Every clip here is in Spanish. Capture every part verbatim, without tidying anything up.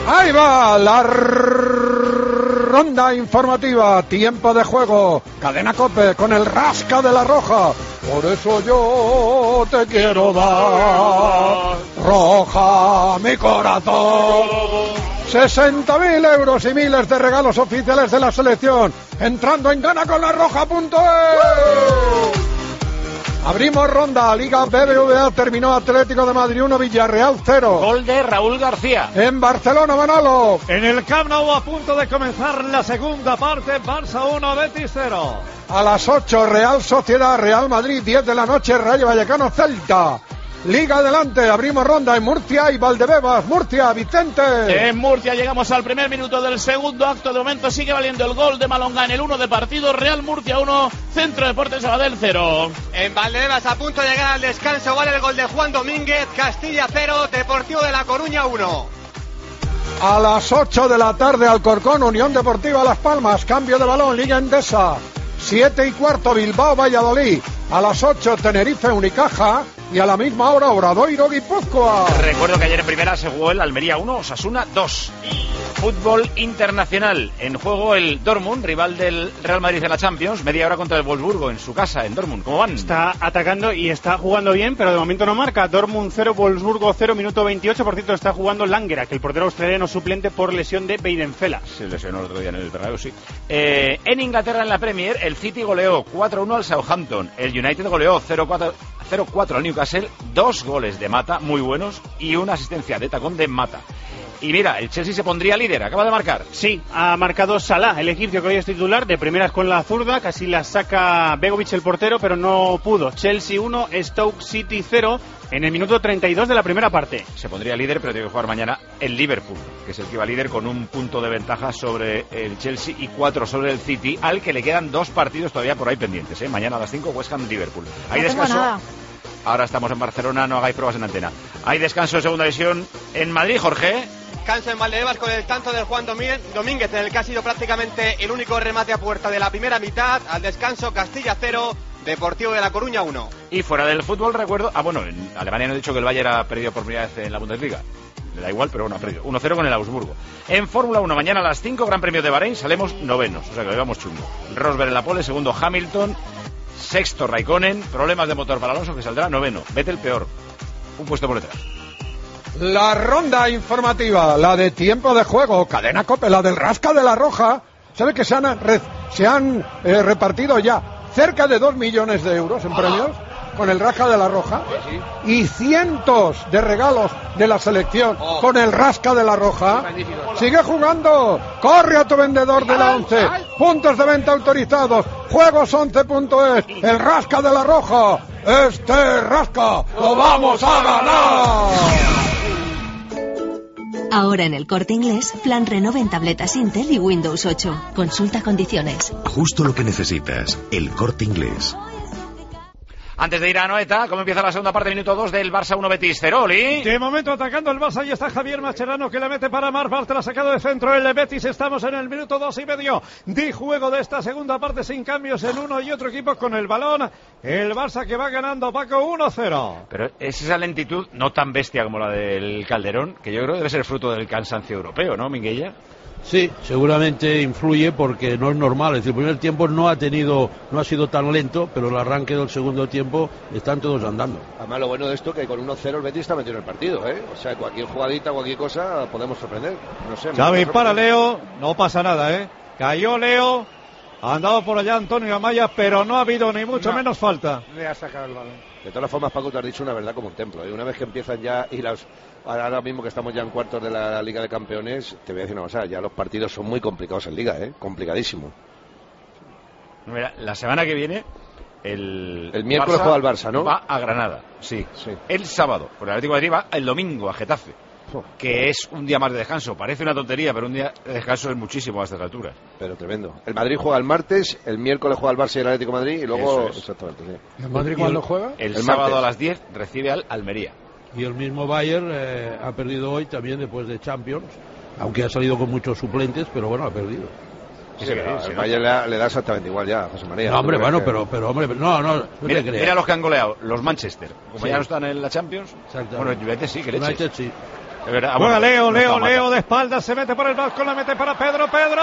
Ahí va la ronda informativa, tiempo de juego, Cadena COPE con el Rasca de la Roja. Por eso yo te quiero dar, Roja, mi corazón. sesenta mil euros y miles de regalos oficiales de la selección, entrando en gana con la roja punto es. Abrimos ronda, Liga B B V A, terminó Atlético de Madrid uno, Villarreal cero. Gol de Raúl García. En Barcelona, Manolo. En el Camp Nou, a punto de comenzar la segunda parte, Barça uno, Betis cero. A las ocho, Real Sociedad, Real Madrid, diez de la noche, Rayo Vallecano, Celta. Liga adelante, abrimos ronda en Murcia y Valdebebas. Murcia, Vicente. En Murcia llegamos al primer minuto del segundo acto. De momento sigue valiendo el gol de Malonga en el uno de partido. Real Murcia uno, Centro Deportes Sabadell cero. En Valdebebas, a punto de llegar al descanso, vale el gol de Juan Domínguez. Castilla cero, Deportivo de La Coruña uno. A las ocho de la tarde, Alcorcón, Unión Deportiva Las Palmas. Cambio de balón, Liga Endesa. siete y cuarto, Bilbao, Valladolid. A las ocho, Tenerife, Unicaja. Y a la misma hora, Obradoiro, Guipúzcoa. Recuerdo que ayer en primera se jugó el Almería uno, Osasuna dos. Fútbol internacional. En juego el Dortmund, rival del Real Madrid de la Champions. Media hora contra el Wolfsburgo en su casa, en Dortmund. ¿Cómo van? Está atacando y está jugando bien, pero de momento no marca. Dortmund cero, Wolfsburgo cero, minuto veintiocho. Por cierto, está jugando Langera, que el portero australiano suplente por lesión de Weidenfeller. Se lesionó el otro día en el Bernabéu, sí. Eh, en Inglaterra, en la Premier, el City goleó cuatro uno al Southampton. El United goleó cero cuatro al Newcastle. Dos goles de Mata, muy buenos, y una asistencia de tacón de Mata. Y mira, el Chelsea se pondría líder, acaba de marcar. Sí, ha marcado Salah, el egipcio que hoy es titular, de primeras con la zurda, casi la saca Begovic el portero, pero no pudo. Chelsea uno, Stoke City cero, en el minuto treinta y dos de la primera parte. Se pondría líder, pero tiene que jugar mañana el Liverpool, que es el que va líder con un punto de ventaja sobre el Chelsea y cuatro sobre el City, al que le quedan dos partidos todavía por ahí pendientes, ¿eh? Mañana a las cinco, West Ham Liverpool. Ahí no descanso. Nada. Ahora estamos en Barcelona, no hagáis pruebas en antena. Hay descanso de segunda división en Madrid, Jorge. Descanso en Valdebebas con el tanto de Juan Domínguez, en el que ha sido prácticamente el único remate a puerta de la primera mitad. Al descanso, Castilla cero, Deportivo de La Coruña uno. Y fuera del fútbol, recuerdo... Ah, bueno, en Alemania no he dicho que el Bayern ha perdido por primera vez en la Bundesliga. Le da igual, pero bueno, ha perdido. uno cero con el Augsburgo. En Fórmula uno, mañana a las cinco, Gran Premio de Bahrein, salemos novenos. O sea que vamos chungo. Rosberg en la pole, segundo Hamilton... Sexto Raikkonen, problemas de motor para Alonso, que saldrá noveno. Vettel peor, un puesto por detrás. La ronda informativa, la de tiempo de juego, Cadena COPE, la del Rasca de la Roja. ¿Sabe que se han, re, se han eh, repartido ya cerca de dos millones de euros en premios con el Rasca de la Roja? Sí, sí. Y cientos de regalos de la selección oh. con el Rasca de la Roja. Sigue jugando, corre a tu vendedor de la once, puntos de venta autorizados, juegos once punto es, el Rasca de la Roja. Este Rasca lo vamos a ganar. Ahora en el Corte Inglés, plan Renove en tabletas Intel y Windows ocho. Consulta condiciones. Justo lo que necesitas, el Corte Inglés. Antes de ir a Anoeta, ¿cómo empieza la segunda parte? Minuto dos del Barça uno, Betis cero, Oli. De momento atacando el Barça, y está Javier Mascherano, que le mete para Marval, tras sacado de centro el Betis. Estamos en el minuto dos y medio de juego de esta segunda parte, sin cambios en uno y otro equipo con el balón. El Barça que va ganando, Paco, uno cero. Pero es esa lentitud no tan bestia como la del Calderón, que yo creo que debe ser fruto del cansancio europeo, ¿no, Minguella? Sí, seguramente influye porque no es normal. Es decir, el primer tiempo no ha tenido, no ha sido tan lento, pero el arranque del segundo tiempo están todos andando. Además, lo bueno de esto es que con uno cero el Betis está metido en el partido, ¿eh? O sea, cualquier jugadita, cualquier cosa podemos sorprender. No sé. Xavi para Leo, no pasa nada, ¿eh? Cayó Leo, ha andado por allá Antonio Amaya, pero no ha habido ni mucho no, menos falta. Le ha sacado el balón. De todas formas, Paco, te has dicho una verdad como un templo, ¿eh? Una vez que empiezan ya y las... Ahora mismo que estamos ya en cuartos de la Liga de Campeones, te voy a decir una cosa, ya los partidos son muy complicados en Liga, ¿eh? Complicadísimo. Mira, la semana que viene, el... El miércoles Barça juega al Barça, ¿no? Va a Granada, sí. sí. El sábado, por el Atlético de Madrid va el domingo a Getafe, oh. que es un día más de descanso. Parece una tontería, pero un día de descanso es muchísimo a estas alturas. Pero tremendo. El Madrid juega el martes, el miércoles juega el Barça y el Atlético de Madrid, y luego... Es. Exactamente, sí. ¿El Madrid cuándo juega? El, el sábado martes. a las diez recibe al Almería. Y el mismo Bayern eh, ha perdido hoy también después de Champions, aunque ha salido con muchos suplentes, pero bueno, ha perdido. Sí, sí, no, el Bayern le, le da exactamente igual ya, José María. No, hombre, bueno, que... pero, pero hombre, no, no, no mira, te creas. Mira los que han goleado, los Manchester, como sí. ya no están en la Champions. Bueno, el United sí, que leches. United sí. Verdad, Juega bueno, Leo, no Leo, está Leo mal. de espaldas, se mete por el balcón, la mete para Pedro, Pedro.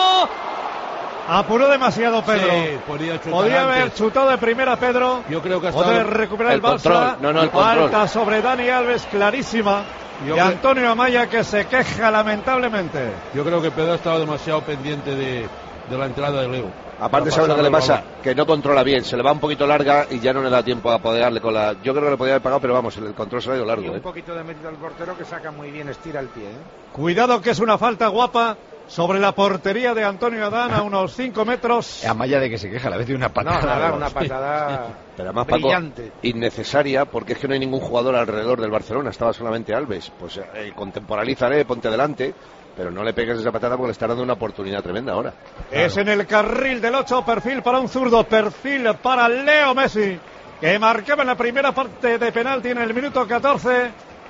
Apuró demasiado Pedro. Sí, podría chutar Podría haber antes. chutado de primera Pedro. Yo creo que ha estado Poder recuperar el, el control. Barça. No, no, el control. Falta sobre Dani Alves, clarísima. Yo y creo- Antonio Amaya, que se queja lamentablemente. Yo creo que Pedro ha estado demasiado pendiente de, de la entrada de Leo. Aparte, Para ¿sabes lo que le pasarle el pasa? Que no controla bien, se le va un poquito larga y ya no le da tiempo a poderle con la... Yo creo que le podía haber pagado, pero vamos, el control se le ha ido Y largo, un ¿eh? poquito de mérito al portero que saca muy bien, estira el pie. ¿eh? Cuidado que es una falta guapa sobre la portería de Antonio Adán a unos cinco metros. A Maya de que se queja, le vez de una No, patada. nada, una patada Pero además, Paco, brillante. innecesaria, porque es que no hay ningún jugador alrededor del Barcelona, estaba solamente Alves. Pues eh, contemporalízale, ponte delante, pero no le pegues esa patada porque le está dando una oportunidad tremenda ahora. Es en el carril del ocho, perfil para un zurdo, perfil para Leo Messi, que marcaba en la primera parte de penalti en el minuto catorce,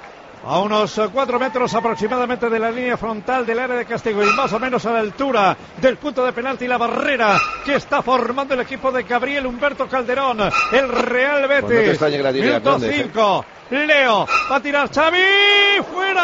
a unos cuatro metros aproximadamente de la línea frontal del área de castigo y más o menos a la altura del punto de penalti, la barrera que está formando el equipo de Gabriel Humberto Calderón, el Real Betis. Pues no te extrañe que la tire Minuto Hernández, ¿eh? cinco, Leo va a tirar Xavi,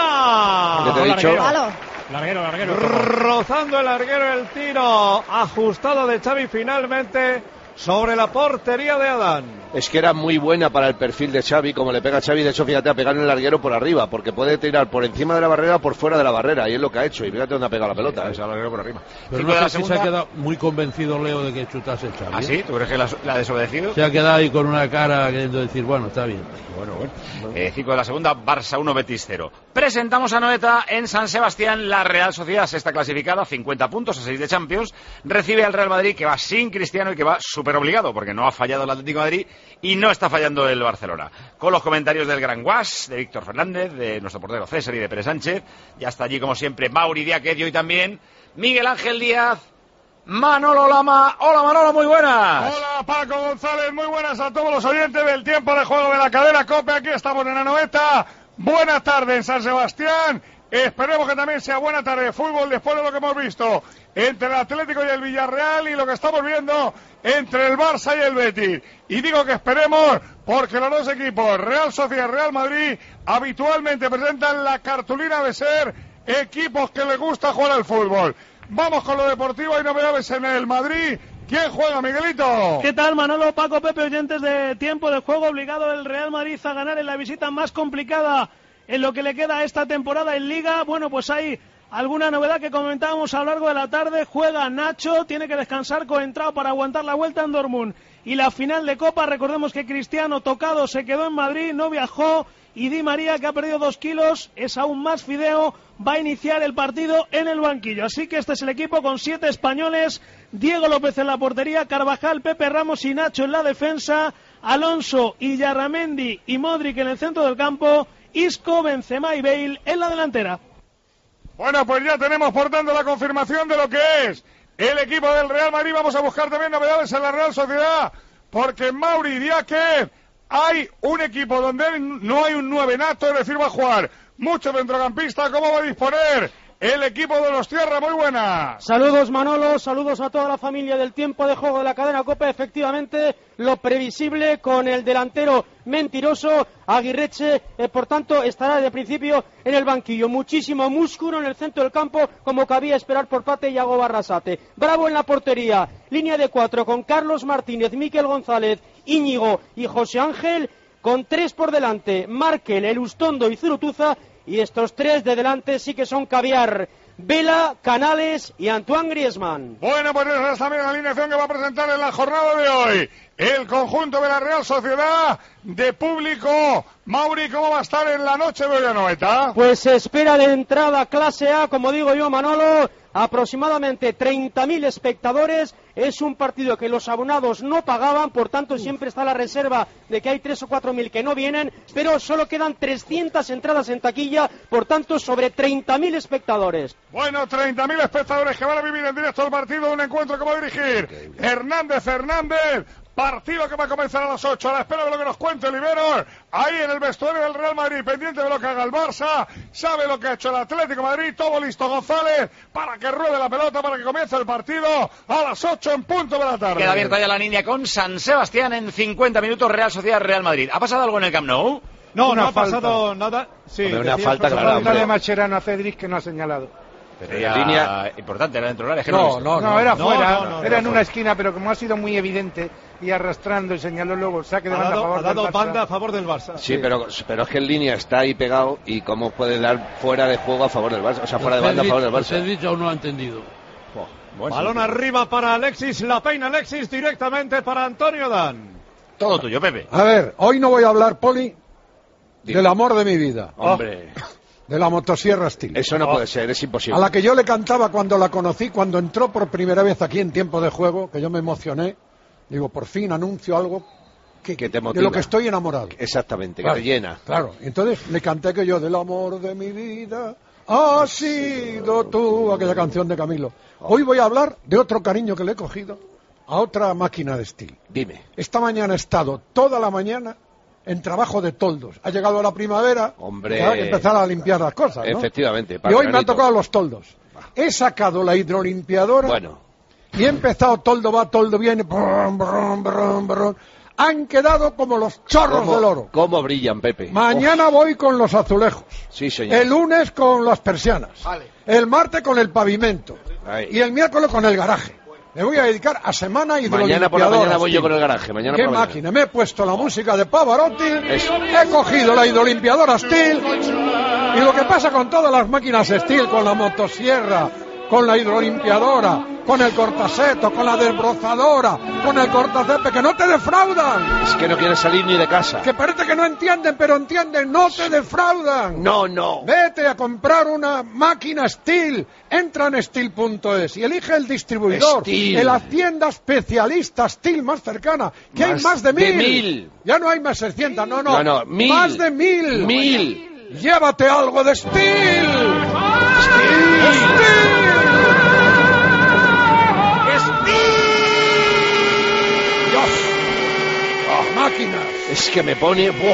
fuera. ¿Qué te he dicho? Larguero, larguero. Rozando el larguero el tiro ajustado de Xavi finalmente sobre la portería de Adán. Es que era muy buena para el perfil de Xavi, como le pega Xavi, de hecho fíjate, a pegar en el larguero por arriba, porque puede tirar por encima de la barrera o por fuera de la barrera, y es lo que ha hecho, y fíjate dónde ha pegado la pelota. Es ¿eh? al larguero por arriba. Pero Cinco no de la sé si se segunda. ha quedado muy convencido Leo de que chutase el Xavi. ¿Ah, ¿eh? sí? ¿Tú crees que la, la ha desobedecido? Se ha quedado ahí con una cara queriendo decir, bueno, está bien. Bueno, bueno. Eh, cinco de la segunda, Barça uno, Betis cero. Presentamos a Noeta en San Sebastián. La Real Sociedad, sexta clasificada, cincuenta puntos a seis de Champions. Recibe al Real Madrid, que va sin Cristiano y que va súper obligado, porque no ha fallado el Atlético de Madrid y no está fallando el Barcelona. Con los comentarios del Gran Guas, de Víctor Fernández, de nuestro portero César y de Pérez Sánchez. Ya está allí, como siempre, Mauri Diáquez y hoy también Miguel Ángel Díaz, Manolo Lama. Hola, Manolo, muy buenas. Hola, Paco González, muy buenas a todos los oyentes del tiempo de juego de la cadena COPE. Aquí estamos en Anoeta. Buenas tardes en San Sebastián. Esperemos que también sea buena tarde de fútbol después de lo que hemos visto entre el Atlético y el Villarreal y lo que estamos viendo entre el Barça y el Betis. Y digo que esperemos porque los dos equipos, Real Sociedad y Real Madrid, habitualmente presentan la cartulina de ser equipos que les gusta jugar al fútbol. Vamos con lo deportivo, hay novedades en el Madrid. ¿Quién juega, Miguelito? ¿Qué tal, Manolo, Paco, Pepe, oyentes de tiempo de juego? Obligado el Real Madrid a ganar en la visita más complicada en lo que le queda a esta temporada en Liga. Bueno, pues hay alguna novedad que comentábamos a lo largo de la tarde. Juega Nacho, tiene que descansar Coentrao para aguantar la vuelta en Dortmund y la final de Copa. Recordemos que Cristiano, tocado, se quedó en Madrid, no viajó, y Di María, que ha perdido dos kilos, es aún más fideo, va a iniciar el partido en el banquillo. Así que este es el equipo con siete españoles: Diego López en la portería, Carvajal, Pepe Ramos y Nacho en la defensa, Alonso, Illarramendi y Modric en el centro del campo, Isco, Benzema y Bale en la delantera. Bueno, pues ya tenemos por tanto la confirmación de lo que es el equipo del Real Madrid. Vamos a buscar también novedades en la Real Sociedad, porque en Mauri Diáquez hay un equipo donde no hay un nueve nato, es decir, va a jugar mucho centrocampista. ¿Cómo va a disponer el equipo de los Tierra? Muy buenas. Saludos, Manolo, saludos a toda la familia del tiempo de juego de la cadena COPE. Efectivamente, lo previsible con el delantero mentiroso Aguirreche, eh, por tanto estará de principio en el banquillo. Muchísimo músculo en el centro del campo, como cabía esperar por parte de Iago Barrasate. Bravo en la portería, línea de cuatro con Carlos Martínez, Miquel González, Íñigo y José Ángel, con tres por delante, Markel, Elustondo y Zurutuza, y estos tres de delante sí que son caviar: Vela, Canales y Antoine Griezmann. Bueno, pues esa es también la alineación que va a presentar en la jornada de hoy el conjunto de la Real Sociedad. De público, Mauri, ¿cómo va a estar en la noche de hoy, Anoeta? Pues se espera de entrada clase A, como digo yo, Manolo, aproximadamente treinta mil espectadores. Es un partido que los abonados no pagaban, por tanto siempre está la reserva de que hay tres o cuatro mil que no vienen, pero solo quedan trescientas entradas en taquilla, por tanto sobre treinta mil espectadores. Bueno, treinta mil espectadores que van a vivir en directo el partido, un encuentro que va a dirigir Hernández Hernández. Partido que va a comenzar a las ocho, a la espera de lo que nos cuente Oliveros, ahí en el vestuario del Real Madrid, pendiente de lo que haga el Barça, sabe lo que ha hecho el Atlético de Madrid, todo listo González, para que ruede la pelota, para que comience el partido a las ocho en punto de la tarde. Queda abierta ya la línea con San Sebastián en cincuenta minutos, Real Sociedad, Real Madrid. ¿Ha pasado algo en el Camp Nou? No, una no ha falta. pasado nada. Sí, Hombre, una decías, falta José clara, Manuel. Falta de Mascherano a Cedric que no ha señalado. Pero era línea- importante, era dentro del área. es que lo No, he visto. no, No, no. era no, fuera, no, no, era en no, una no. esquina, pero como ha sido muy evidente y arrastrando y señaló luego saque de Ha banda a dado, favor ha dado del Barça. banda a favor del Barça. Sí, pero, pero es que en línea está ahí pegado y cómo puede dar fuera de juego a favor del Barça, o sea, fuera de banda a favor del Barça. Cedric aún no lo ha entendido. Buen Balón sitio. arriba para Alexis, la peina Alexis directamente para Antonio Dan. Todo tuyo, Pepe. A ver, hoy no voy a hablar, Poli, del amor de mi vida. Hombre, De la motosierra Steel. eso no puede ser, es imposible. A la que yo le cantaba cuando la conocí, cuando entró por primera vez aquí en tiempo de juego, que yo me emocioné. Digo, por fin anuncio algo que, Que te de motiva. lo que estoy enamorado. Exactamente, Claro, que te llena. Claro, entonces le canté que yo, del amor de mi vida, has sido tú, aquella canción de Camilo. Hoy voy a hablar de otro cariño que le he cogido a otra máquina de Steel. Dime. Esta mañana he estado toda la mañana en trabajo de toldos. Ha llegado la primavera, Hombre. pues hay que empezar a limpiar las cosas, ¿no? Efectivamente, Y para hoy me han granito. tocado los toldos. He sacado la hidrolimpiadora Bueno, y he empezado toldo va, toldo viene, brum, brum, brum, brum. Han quedado como los chorros ¿cómo, del oro. cómo brillan, Pepe? Mañana voy con los azulejos. Sí, señor. El lunes con las persianas. El martes con el pavimento. Ahí. Y el miércoles con el garaje. Me voy a dedicar a semana hidrolimpiadora. Mañana por la mañana voy yo tío. con el garaje. Mañana ¡Qué por la mañana. máquina! Me he puesto la música de Pavarotti, Eso. he cogido la hidrolimpiadora Steel, y lo que pasa con todas las máquinas Steel, con la motosierra, con la hidrolimpiadora, con el cortaseto, con la desbrozadora, con el cortacepe, que no te defraudan, Es que no quieres salir ni de casa. que parece que no entienden, pero entienden, no te defraudan. No, no. Vete a comprar una máquina Steel, entra en steel punto es y elige el distribuidor, Steel. en la tienda especialista Steel más cercana, que hay Más más de de mil. mil. Ya no hay más seiscientos, no, no, No, no, mil. más de mil. Mil. Llévate algo de Steel. Steel. Dios. Ah, máquinas. Es que me pone... ¡Buf!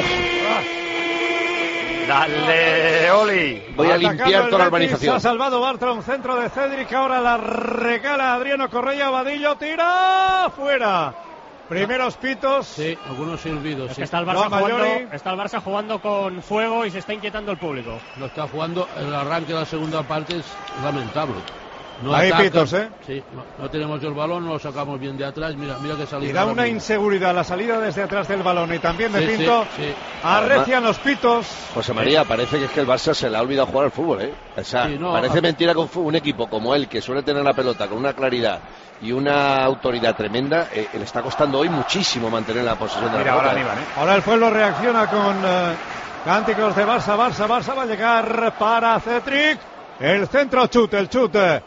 Dale, Oli. Voy a Atacando limpiar el toda la Betis, urbanización. Ha salvado Bartra, un centro de Cedric, ahora la regala Adriano Correia, Vadillo tira fuera. Primeros pitos. Sí, algunos silbidos. Es Sí. que está el, No, Barça jugando, Mayoli. está el Barça jugando con fuego y se está inquietando el público. Lo está jugando, el arranque de la segunda parte es lamentable. No Hay atacan. pitos, ¿eh? Sí, no, no tenemos el balón, no lo sacamos bien de atrás. Mira, mira que salida. Y da ahora una mismo. inseguridad la salida desde atrás del balón y también de Sí, sí, Pinto. sí. Arrecian los pitos. José María, parece que es que el Barça se le ha olvidado jugar al fútbol, ¿eh? O sea, Sí, no, parece a- mentira que un, fu- un equipo como él, que suele tener la pelota con una claridad y una autoridad tremenda, eh, le está costando hoy muchísimo mantener la posesión de Mira, la ahora pelota. animan, ¿eh? Ahora el pueblo reacciona con eh, cánticos de Barça, Barça, Barça. Va a llegar para Cedric. El centro chute, el chute.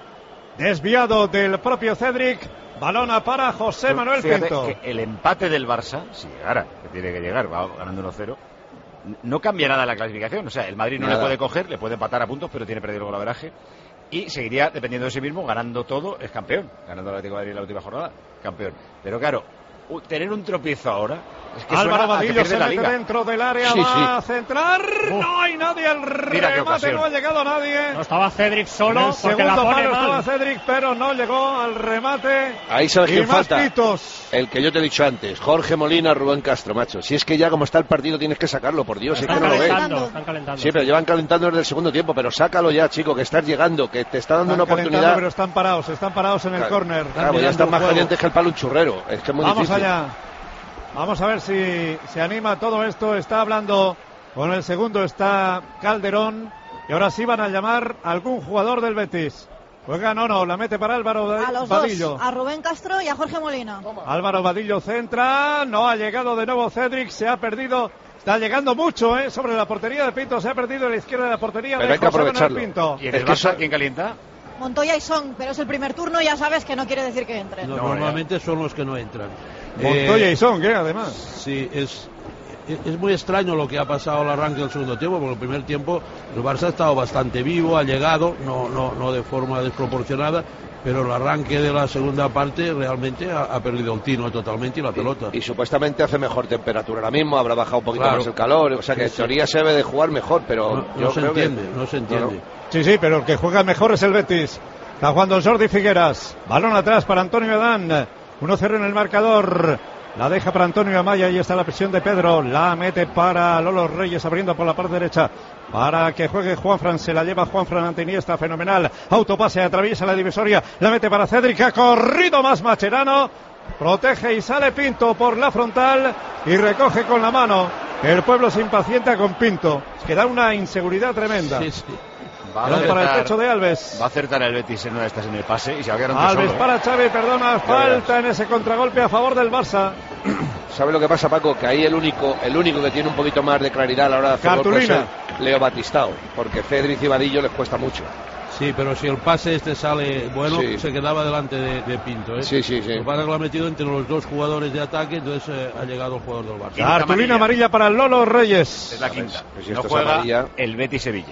Desviado del propio Cedric. Balona para José Manuel Fíjate Pinto. que el empate del Barça, si llegara, que tiene que llegar, va ganando uno cero, no cambia nada la clasificación. O sea, el Madrid no Nada. le puede coger, le puede empatar a puntos, pero tiene perdido el golaveraje. Y seguiría dependiendo de sí mismo, ganando todo, es campeón. Ganando el Atlético de Madrid en la última jornada, campeón. Pero claro, u- tener un tropiezo ahora es que Álvaro suena a que Vadillo pierde se la mete liga. dentro del área, Sí, va sí. a centrar. No hay nadie, el qué remate ocasión. no ha llegado nadie. No estaba Cedric En solo el porque la segundo pone palo estaba mal. Cedric, pero no llegó al remate. Ahí sabes Y quién más falta. pitos. El que yo te he dicho antes, Jorge Molina, Rubén Castro, macho. Si es que ya como está el partido tienes que sacarlo, por Dios, si es Están que no lo ves. calentando, están calentando. Sí, pero llevan calentando desde el segundo tiempo, pero sácalo ya, chico, que estás llegando, que te está dando Están una calentando, oportunidad. pero están parados, están parados en el Claro, córner. Claro, pues ya están más calientes que el palo un churrero. Es que es muy Vamos difícil. allá. Vamos a ver si se anima todo esto. Está hablando con el segundo, está Calderón. Y ahora sí van a llamar a algún jugador del Betis. Juega, no, no, la mete para Álvaro A los Vadillo. dos, a Rubén Castro y a Jorge Molina. Álvaro Vadillo centra, no ha llegado de nuevo Cedric, se ha perdido, está llegando mucho, ¿eh? Sobre la portería de Pinto, se ha perdido a la izquierda de la portería Pero de hay que José Manuel aprovecharlo. Pinto. ¿Y en Es el que Barça eso- quién calienta? Montoya y Son, pero es el primer turno, ya sabes que no quiere decir que entren. No, No, normalmente son los que no entran. Montoya Eh, y Son, ¿qué? Además. Sí, es, es muy extraño lo que ha pasado al arranque del segundo tiempo, porque el primer tiempo el Barça ha estado bastante vivo, ha llegado, no, no, no de forma desproporcionada, pero el arranque de la segunda parte realmente ha, ha perdido el tino totalmente y la pelota. Y supuestamente hace mejor temperatura ahora mismo, habrá bajado un poquito Claro. más el calor, o sea que Sí, en sí. teoría se debe de jugar mejor, pero No, yo no se creo que- entiende, no se entiende. No, Sí, sí, pero el que juega mejor es el Betis. Está jugando Jordi Figueras. Balón atrás para Antonio Edán. uno cero en el marcador. La deja para Antonio Amaya, y está la presión de Pedro. La mete para Lolo Reyes, abriendo por la parte derecha para que juegue Juanfran. Se la lleva Juanfran ante Iniesta, fenomenal. Autopase, atraviesa la divisoria, la mete para Cédric, ha corrido más Mascherano. Protege y sale Pinto por la frontal y recoge con la mano. El pueblo se impacienta con Pinto, que da una inseguridad tremenda. Sí, sí. Va a, acertar, para el pecho de Alves. Va a acertar el Betis en una de estas en el pase y se va a quedar Alves solo, para ¿eh? Xavi, perdona, falta en ese contragolpe a favor del Barça. ¿Sabe lo que pasa, Paco? Que ahí el único el único que tiene un poquito más de claridad a la hora de hacer gol es Leo Batistao, porque Cedric y Vadillo les cuesta mucho. Sí, pero si el pase este sale bueno, sí. se quedaba delante de, de Pinto, ¿eh? Sí, sí, sí. Lo que pasa es que lo ha metido entre los dos jugadores de ataque, entonces eh, ha llegado el jugador del Barça. Cartulina amarilla. amarilla para Lolo Reyes. Es la quinta. Pues si no esto juega amarilla... el Betis Sevilla.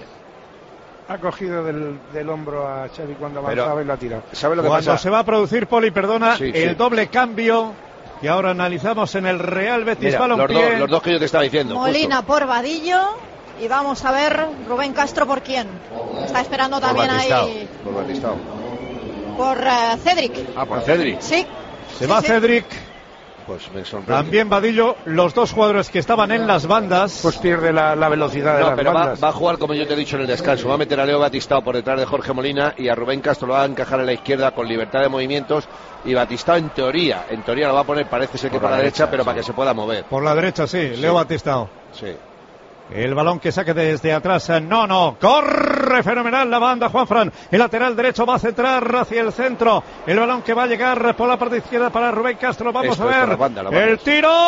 Ha cogido del, del hombro a Xavi cuando avanzaba Pero, y lo ha tirado. ¿Sabe lo que Cuando pasa? se va a producir, Poli, perdona, sí, el sí. doble cambio que ahora analizamos en el Real Betis Mira, Balompié. Los, do, los dos que yo te estaba diciendo. Molina justo. por Vadillo. Y vamos a ver Rubén Castro por quién. Está esperando también por ahí. Por Batistao. Por uh, Cedric. Ah, por Cedric. Sí. Se sí, va sí. Cedric. Pues me sorprende. También Vadillo, los dos jugadores que estaban en las bandas. Pues pierde la, la velocidad de no, las pero va, bandas. va a jugar como yo te he dicho en el descanso. Va a meter a Leo Batistao por detrás de Jorge Molina y a Rubén Castro lo va a encajar a la izquierda con libertad de movimientos. Y Batistao en teoría, en teoría lo va a poner, parece ser que por, por la derecha, derecha pero sí. para que se pueda mover. Por la derecha, sí, sí. Leo Batistao. Sí. El balón que saque desde atrás, no, no, corre fenomenal la banda Juanfran, el lateral derecho va a centrar hacia el centro, el balón que va a llegar por la parte izquierda para Rubén Castro, vamos Esto, a ver, esto, la banda, la banda. el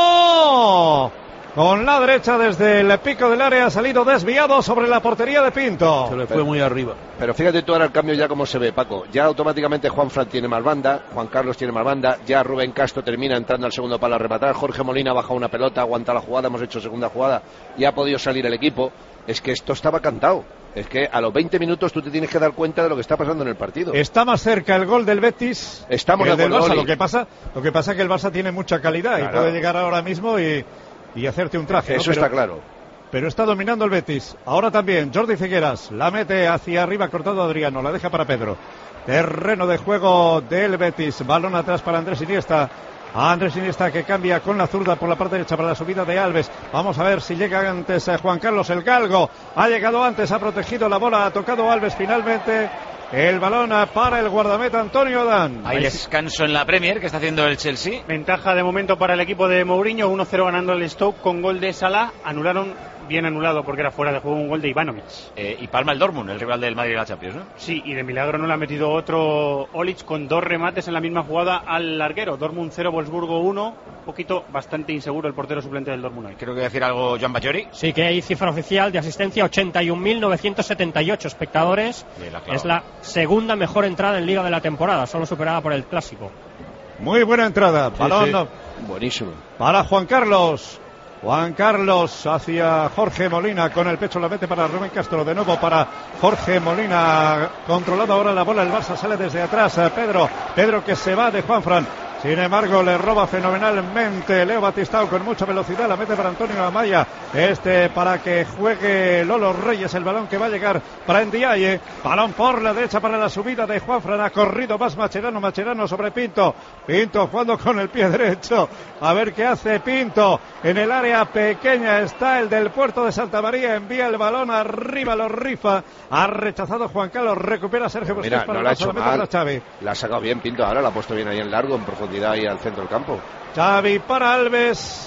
tiro, con la derecha desde el pico del área, ha salido desviado sobre la portería de Pinto. Se le fue muy arriba. Pero fíjate tú ahora el cambio ya como se ve, Paco. Ya automáticamente Juanfran tiene más banda, Juan Carlos tiene más banda, ya Rubén Castro termina entrando al segundo para rematar, Jorge Molina baja una pelota, aguanta la jugada, hemos hecho segunda jugada y ha podido salir el equipo. Es que esto estaba cantado. Es que a los veinte minutos tú te tienes que dar cuenta de lo que está pasando en el partido. Está más cerca el gol del Betis Estamos que el de del acuerdo, Barça. Oli. Lo que pasa, lo que pasa es que el Barça tiene mucha calidad claro. y puede llegar ahora mismo y, y hacerte un traje. Eso ¿no? Pero, está claro. Pero está dominando el Betis. Ahora también Jordi Figueras la mete hacia arriba, cortado Adriano, la deja para Pedro. Terreno de juego del Betis. Balón atrás para Andrés Iniesta. A Andrés Iniesta que cambia con la zurda por la parte derecha para la subida de Alves. Vamos a ver si llega antes eh, Juan Carlos el Galgo. Ha llegado antes, ha protegido la bola, ha tocado Alves finalmente. El balón para el guardameta Antonio Dan. Hay descanso en la Premier que está haciendo el Chelsea. Ventaja de momento para el equipo de Mourinho, uno cero ganando el Stoke con gol de Salah. Anularon, bien anulado porque era fuera de juego, un gol de Ivanovic. Eh, y palma el Dortmund, el rival del Madrid de la Champions, ¿no? Sí, y de milagro no le ha metido otro Olic con dos remates en la misma jugada al larguero. Dortmund cero, Wolfsburgo uno. Un poquito bastante inseguro el portero suplente del Dortmund hoy. Creo que voy a decir algo Joan Bajori. Sí, que hay cifra oficial de asistencia, ochenta y un mil novecientos setenta y ocho espectadores. La es la segunda mejor entrada en Liga de la temporada, solo superada por el Clásico. Muy buena entrada, balón sí, sí. Buenísimo. Para Juan Carlos. Juan Carlos hacia Jorge Molina, con el pecho la mete para Rubén Castro, de nuevo para Jorge Molina, controlado ahora la bola, el Barça sale desde atrás, Pedro, Pedro que se va de Juanfran, sin embargo le roba fenomenalmente Leo Batistao con mucha velocidad, la mete para Antonio Amaya, este para que juegue Lolo Reyes, el balón que va a llegar para Ndiaye, balón por la derecha para la subida de Juanfran, ha corrido más Mascherano, Mascherano sobre Pinto, Pinto jugando con el pie derecho, a ver qué hace Pinto, en el área pequeña está el del puerto de Santa María, envía el balón arriba, lo rifa, ha rechazado Juan Carlos, recupera Sergio Busquets para no el la ha Barça, hecho la mete mal, para Xavi. La ha sacado bien Pinto, ahora la ha puesto bien ahí en largo, en profundidad y al centro del campo. Xavi para Alves.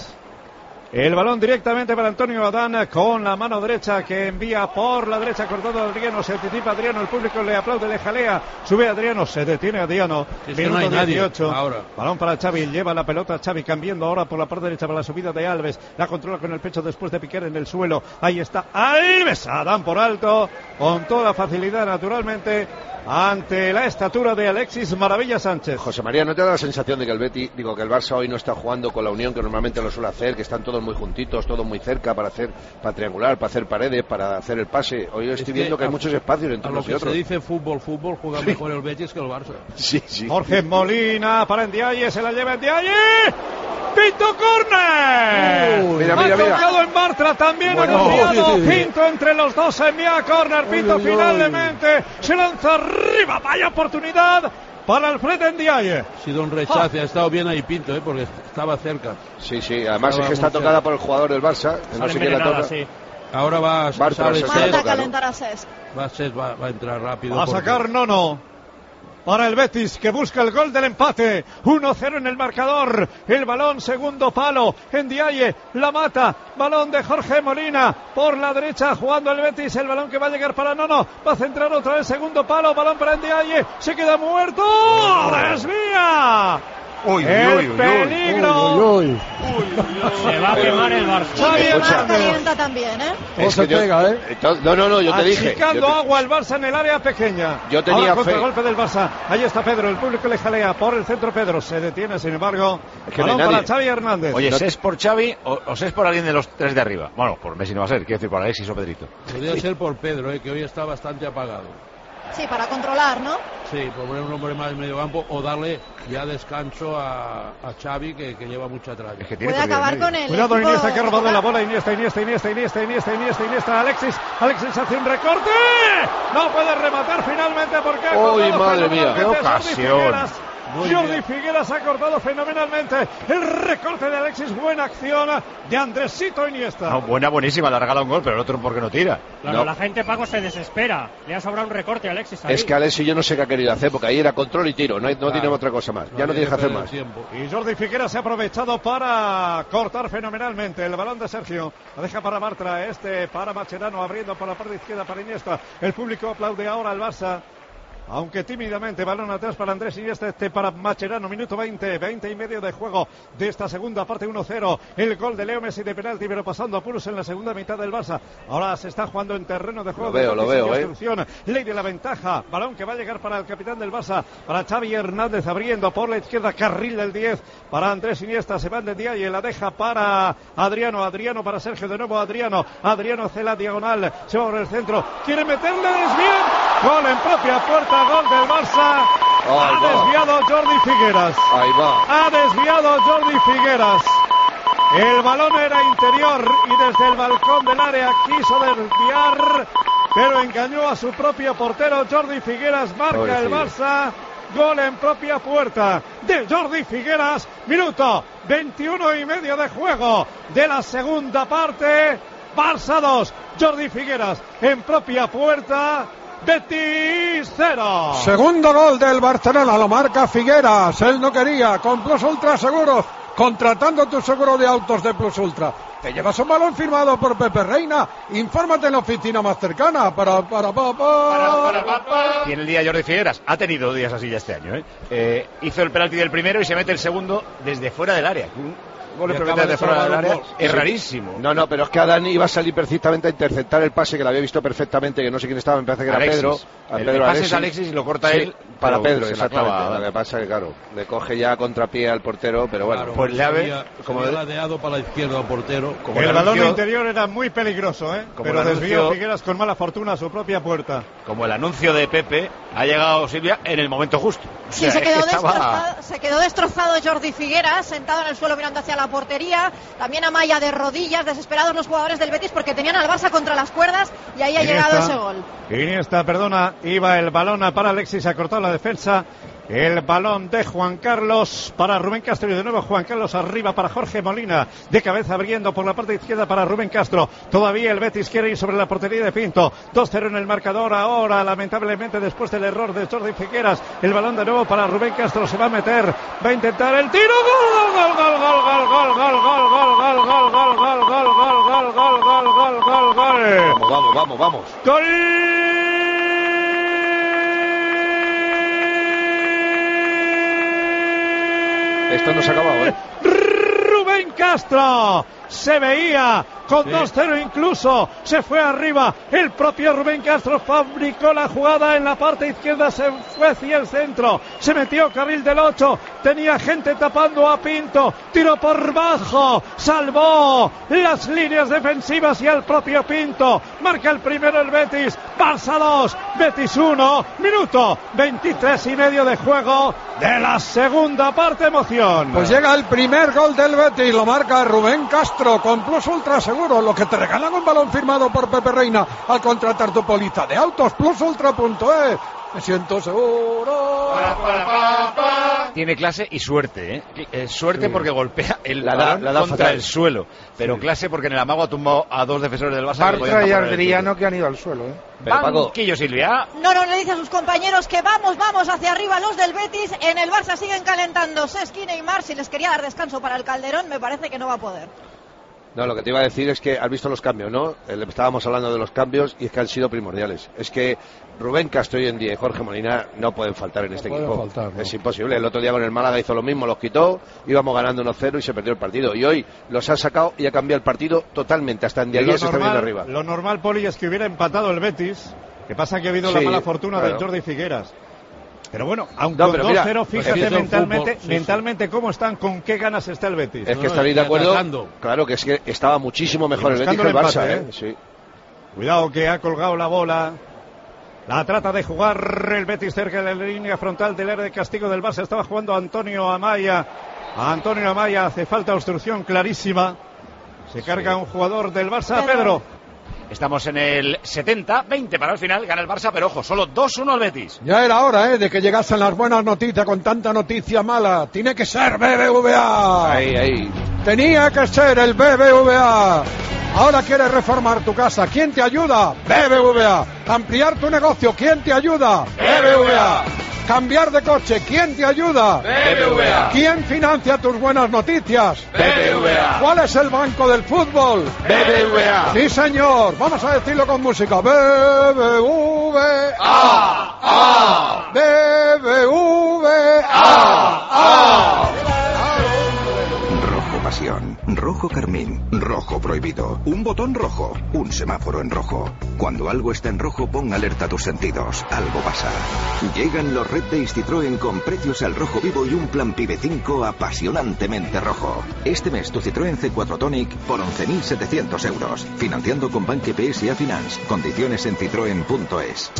El balón directamente para Antonio Adán con la mano derecha que envía por la derecha, cortado Adriano, se anticipa Adriano, el público le aplaude, le jalea, sube Adriano, se detiene Adriano, es que minuto no hay dieciocho, nadie ahora. Balón para Xavi, lleva la pelota Xavi cambiando ahora por la parte derecha para la subida de Alves, la controla con el pecho después de picar en el suelo, ahí está Alves, Adán por alto, con toda facilidad naturalmente, ante la estatura de Alexis Maravilla Sánchez. José María, ¿no te da la sensación de que el Betis, digo que el Barça hoy no está jugando con la unión que normalmente lo suele hacer, que están todos muy juntitos, todos muy cerca para hacer, para triangular, para hacer paredes, para hacer el pase? Hoy estoy es viendo que, que hay muchos espacios entre a unos lo y que otros. se dice fútbol, fútbol, juega sí. mejor el Betis que el Barça. Sí, sí. Jorge Molina para Ndiaye, se la lleva Ndiaye. Pinto Corner. Uh, mira, ha mira, mira. tocado en Bartra también, Bueno, ha enviado sí, sí, sí. Pinto entre los dos, envía Corner, Pinto Uy, uy, finalmente uy. se lanza arriba, vaya oportunidad para Alfred Ndiaye. Ha sido un rechace, ha estado bien ahí Pinto, ¿eh? Porque estaba cerca. Sí, sí, además Estaba es que está muy tocada cerca. por el jugador del Barça, que no sé quién la toca. Sí. Ahora va a Bartra, sale se Cesc, Manda a toca, ¿no? calentar a Cesc. va, Cesc, va, va a entrar rápido. A porque- sacar Nono. Para el Betis, que busca el gol del empate. uno cero en el marcador. El balón, segundo palo. Ndiaye la mata. Balón de Jorge Molina. Por la derecha, jugando el Betis. El balón que va a llegar para Nono. Va a centrar otra vez, segundo palo. Balón para Ndiaye. Se queda muerto. ¡Desvía! Uy, ¡El uy, uy, uy. peligro! Uy, uy, Se va a quemar el Barça. Xavi Y Neymar Hernández. calienta también, ¿eh? No se yo- pega, ¿eh? Entonces- no, no, no, yo te dije. Achicando yo te- agua el Barça en el área pequeña. Yo tenía Ahora fe. golpe del Barça. Ahí está Pedro. El público le jalea por el centro. Pedro se detiene, sin embargo. Es que no hay Balón para nadie. Xavi Hernández. Oye, No- ¿es por Xavi o, o es por alguien de los tres de arriba? Bueno, por Messi no va a ser, quiero decir, por Alexis o Pedrito. Podría ser por Pedro, ¿eh? Que hoy está bastante apagado. Sí, para controlar, ¿no? Sí, por poner un hombre más en medio campo o darle ya descanso a, a Xavi, que, que lleva mucha tralla. Es que tiene Puede que acabar medio. con él. Cuidado Iniesta, que ha robado la bola. Iniesta, Iniesta, Iniesta, Iniesta, Iniesta, Iniesta, Iniesta. Alexis, Alexis hace un recorte. No puede rematar finalmente porque ha Uy, cortado madre mía, fenomenalmente qué Jordi ocasión. Figueras. Muy Jordi bien. Figueras ha cortado fenomenalmente el recorte de Alexis. Buena acción de Andresito Iniesta. No, buena, buenísima, le ha regalado un gol, pero el otro ¿por qué no tira? Claro, No. la gente, Paco, se desespera. Le ha sobrado un recorte a Alexis ahí. Es que Alexis yo no sé qué ha querido hacer, porque ahí era control y tiro, no, hay- no Claro. tiene otra cosa más. Ya no había tienes que hacer perder más. tiempo. Y Jordi Figueras se ha aprovechado para cortar fenomenalmente el balón de Sergio. La deja para Bartra, este para Mascherano, abriendo por la parte izquierda para Iniesta. El público aplaude ahora al Barça. Aunque tímidamente, balón atrás para Andrés Iniesta, este para Mascherano, minuto veinte, veinte y medio de juego de esta segunda parte, uno cero. El gol de Leo Messi de penalti, pero pasando apuros en la segunda mitad del Barça. Ahora se está jugando en terreno de juego. Lo veo, de lo Betis, veo, en eh. construcción. Ley de la ventaja, balón que va a llegar para el capitán del Barça, para Xavi Hernández, abriendo por la izquierda, carril del diez, para Andrés Iniesta, se van de Ndiaye, la deja para Adriano, Adriano para Sergio, de nuevo Adriano, Adriano hace la diagonal, se va por el centro, quiere meterle, desvía, gol en propia puerta, gol del Barça, ha Ahí va. desviado Jordi Figueras, Ahí va. ha desviado Jordi Figueras. El balón era interior y desde el balcón del área quiso desviar, pero engañó a su propio portero. Jordi Figueras marca el Pobrecillo. Barça. Gol en propia puerta de Jordi Figueras. Minuto veintiuno y medio de juego de la segunda parte. Barça dos, Jordi Figueras en propia puerta. Betis cero. Segundo gol del Barcelona, lo marca Figueras. Él no quería, con Plus Ultra Seguros, contratando tu seguro de autos de Plus Ultra. Te llevas un balón firmado por Pepe Reina. Infórmate en la oficina más cercana. Para, para, para, para. Tiene el día Jordi Figueras. Ha tenido días así ya este año, ¿eh? Eh, hizo el penalti del primero y se mete el segundo desde fuera del área. Un gol Y de acaba desde de fuera del salvar un área gol. es Sí. rarísimo. No, no, pero es que Adán iba a salir precisamente a interceptar el pase, que lo había visto perfectamente, que no sé quién estaba, me parece que era Alexis. Pedro. A El- Pedro el pase es Alexis y lo corta Sí, él, para pero Pedro, se la exactamente. clava. Lo que pasa es que, claro, le coge ya a contrapié al portero, pero bueno. Claro, pues le ave- había, como había de- ladeado para la izquierda al portero. Como El el balón anuncio- interior era muy peligroso, ¿eh? Como pero el desvió anuncio- Figueras con mala fortuna a su propia puerta. Como el anuncio de Pepe, ha llegado Silvia en el momento justo. O Sí, sea, se es quedó, que estaba- destrozado, se quedó destrozado Jordi Figueras, sentado en el suelo mirando hacia la portería. También Amaya de rodillas, desesperados los jugadores del Betis porque tenían al Barça contra las cuerdas y ahí ha llegado ese gol. Iniesta, perdona, iba el balón para Alexis, ha cortado la defensa. El balón de Juan Carlos para Rubén Castro y de nuevo Juan Carlos arriba para Jorge Molina, de cabeza abriendo por la parte izquierda para Rubén Castro. Todavía el Betis quiere ir sobre la portería de Pinto. dos cero en el marcador ahora, lamentablemente después del error de Jordi Figueras. El balón de nuevo para Rubén Castro, se va a meter, va a intentar el tiro. ¡Gol, gol, gol, gol, gol, gol, gol, gol, gol, gol, gol, gol, gol, gol, gol, gol, gol, gol, gol, gol! Vamos, vamos, vamos, vamos. ¡Gol! Esto no se ha acabado, ¿eh? Rubén Castro se veía con Sí. dos cero incluso, se fue arriba, el propio Rubén Castro fabricó la jugada en la parte izquierda, se fue hacia el centro, se metió carril del ocho, tenía gente tapando a Pinto, tiró por bajo, salvó las líneas defensivas y al propio Pinto, marca el primero el Betis, Barça dos, Betis uno, minuto veintitrés y medio de juego de la segunda parte, emoción. Pues llega el primer gol del Betis, lo marca Rubén Castro con Plus Ultra Seguros. seguros, lo que te regalan un balón firmado por Pepe Reina al contratar tu póliza de autos. Plus Ultra punto es. Me siento seguro. Tiene clase y suerte, ¿eh? Eh, suerte sí. porque golpea el la balón da, la da contra fatal. el suelo. Pero sí. clase porque en el amago ha tumbado a dos defensores del Barça. Bartra y Adriano que han ido al suelo, ¿eh? Banquillo, Silvia. No, no, le dice a sus compañeros que vamos, vamos hacia arriba los del Betis. En el Barça siguen calentando Cesc y Neymar. Si les quería dar descanso para el Calderón, me parece que no va a poder. No, lo que te iba a decir es que has visto los cambios, ¿no? Estábamos hablando de los cambios y es que han sido primordiales. Es que Rubén Castro hoy en día y Jorge Molina no pueden faltar en este no equipo. Faltar, ¿no? Es imposible. El otro día con el Málaga hizo lo mismo, los quitó, íbamos ganando uno cero y se perdió el partido. Y hoy los ha sacado y ha cambiado el partido totalmente. Hasta en Diagués se está viendo arriba. Lo normal, Poli, es que hubiera empatado el Betis. Que pasa que ha habido sí, la mala fortuna claro. de Jordi Figueras. Pero bueno, aunque no, dos cero, fíjate mentalmente, fútbol, sí, mentalmente sí. cómo están, con qué ganas está el Betis. Es no, que no, estaréis de acuerdo, atacando. Claro que es que estaba muchísimo mejor el Betis que el Barça, ¿eh? ¿eh? Sí. Cuidado que ha colgado la bola. La trata de jugar el Betis cerca de la línea frontal del área de castigo del Barça. Estaba jugando Antonio Amaya. A Antonio Amaya hace falta obstrucción clarísima. Se sí. carga un jugador del Barça, Pedro. Pedro. Estamos en el setenta, veinte para el final, gana el Barça, pero ojo, solo dos uno al Betis. Ya era hora, ¿eh?, de que llegasen las buenas noticias con tanta noticia mala. Tiene que ser B B V A. Ahí, ahí. Tenía que ser el B B V A. Ahora quieres reformar tu casa, ¿quién te ayuda? B B V A. Ampliar tu negocio, ¿quién te ayuda? B B V A. Cambiar de coche, ¿quién te ayuda? B B V A. ¿Quién financia tus buenas noticias? B B V A. ¿Cuál es el banco del fútbol? B B V A. Sí, señor. Vamos a decirlo con música. B B V A. A. B B V A. Rojo pasión, rojo carmín, rojo prohibido. Un botón rojo, un semáforo en rojo. Cuando algo está en rojo, pon alerta a tus sentidos. Algo pasa. Llegan los Red Days Citroën con precios al rojo vivo y un plan Pibe cinco apasionantemente rojo. Este mes tu Citroën C cuatro Tonic por once mil setecientos euros. Financiando con Banque P S A Finance. Condiciones en citroen punto es.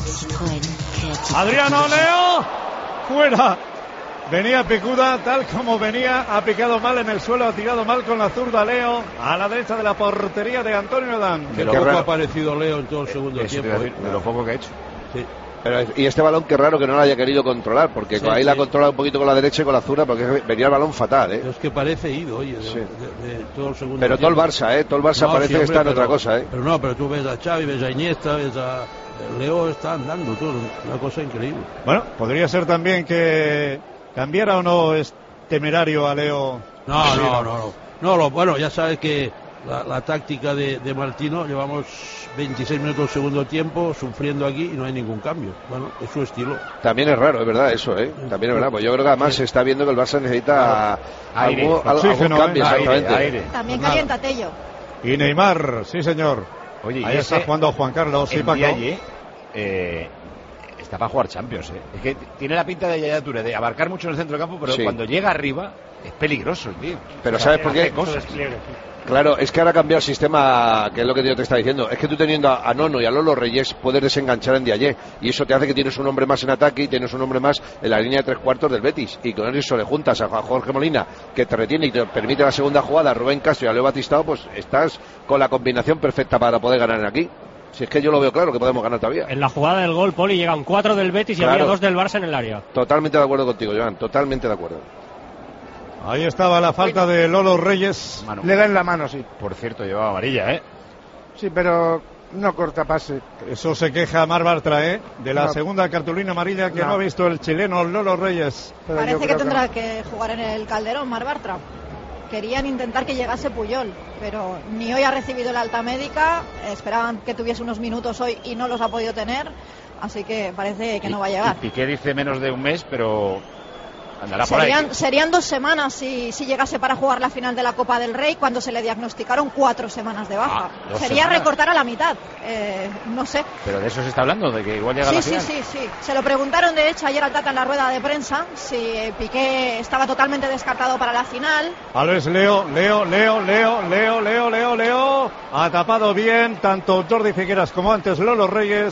Adriano Leo, fuera. Venía picuda, tal como venía, ha picado mal en el suelo, ha tirado mal con la zurda Leo, a la derecha de la portería de Antonio Dan. De lo poco ha aparecido Leo en todo el segundo eh, tiempo. De, de lo poco que ha hecho. Sí. Pero, y este balón, qué raro que no lo haya querido controlar, porque sí, ahí sí. la ha controlado un poquito con la derecha y con la zurda, porque venía el balón fatal, ¿eh? Es que parece ido, oye, de, sí. de, de, de todo el segundo Pero tiempo. todo el Barça, ¿eh? Todo el Barça no, parece sí, hombre, que está en pero, otra cosa, ¿eh? Pero no, pero tú ves a Xavi, ves a Iniesta, ves a... Leo está andando, todo, una cosa increíble. Bueno, podría ser también que cambiara o no es temerario a Leo. No, sí, no, no, no. No, lo, bueno, ya sabes que la, la táctica de, de Martino, llevamos veintiséis minutos segundo tiempo sufriendo aquí y no hay ningún cambio. Bueno, es su estilo. También es raro, es verdad eso, ¿eh? También es verdad, pues yo creo que además se está viendo que el Barça necesita aire, algo, algún cambio, ¿eh? exactamente. Aire, aire. También pues calienta Tello. Y Neymar, sí señor. Oye, ahí está jugando Juan Carlos, sí, Paco. Allí, eh, está para jugar Champions, ¿eh? Es que tiene la pinta de Yaya Touré, de abarcar mucho en el centro del campo, pero sí. cuando llega arriba es peligroso, tío. Pero o sea, ¿sabes por qué? Cosas. Claro, es que ahora ha cambiado el sistema, que es lo que yo te estaba diciendo. Es que tú teniendo a, a Nono y a Lolo Reyes puedes desenganchar en Diaye, y eso te hace que tienes un hombre más en ataque y tienes un hombre más en la línea de tres cuartos del Betis, y con eso le juntas a Jorge Molina, que te retiene y te permite la segunda jugada, a Rubén Castro y a Leo Batistao, pues estás con la combinación perfecta para poder ganar aquí. Si es que yo lo veo claro que podemos ganar todavía. En la jugada del gol, Poli, llegan cuatro del Betis claro. y había dos del Barça en el área. Totalmente de acuerdo contigo, Joan, totalmente de acuerdo. Ahí estaba la falta de Lolo Reyes. Mano. Le da en la mano, sí. Por cierto, llevaba amarilla, ¿eh? Sí, pero no corta pase. Eso se queja Mar Bartra, ¿eh? De la no. segunda cartulina amarilla que no. no ha visto el chileno Lolo Reyes. Pero parece que tendrá que... que jugar en el Calderón, Mar Bartra. Querían intentar que llegase Puyol, pero ni hoy ha recibido la alta médica. Esperaban que tuviese unos minutos hoy y no los ha podido tener. Así que parece que y, no va a llegar. Y Piqué dice menos de un mes, pero... Andará serían, por ahí. serían dos semanas si, si llegase para jugar la final de la Copa del Rey, cuando se le diagnosticaron cuatro semanas de baja. Ah, Sería semanas. recortar a la mitad, eh, no sé. Pero de eso se está hablando, de que igual llega sí, a la sí, final. Sí, sí, sí. Se lo preguntaron de hecho ayer al Tata en la rueda de prensa, si Piqué estaba totalmente descartado para la final. Alex Leo, Leo, Leo, Leo, Leo, Leo, Leo, Leo. Ha tapado bien tanto Jordi Figueras como antes Lolo Reyes.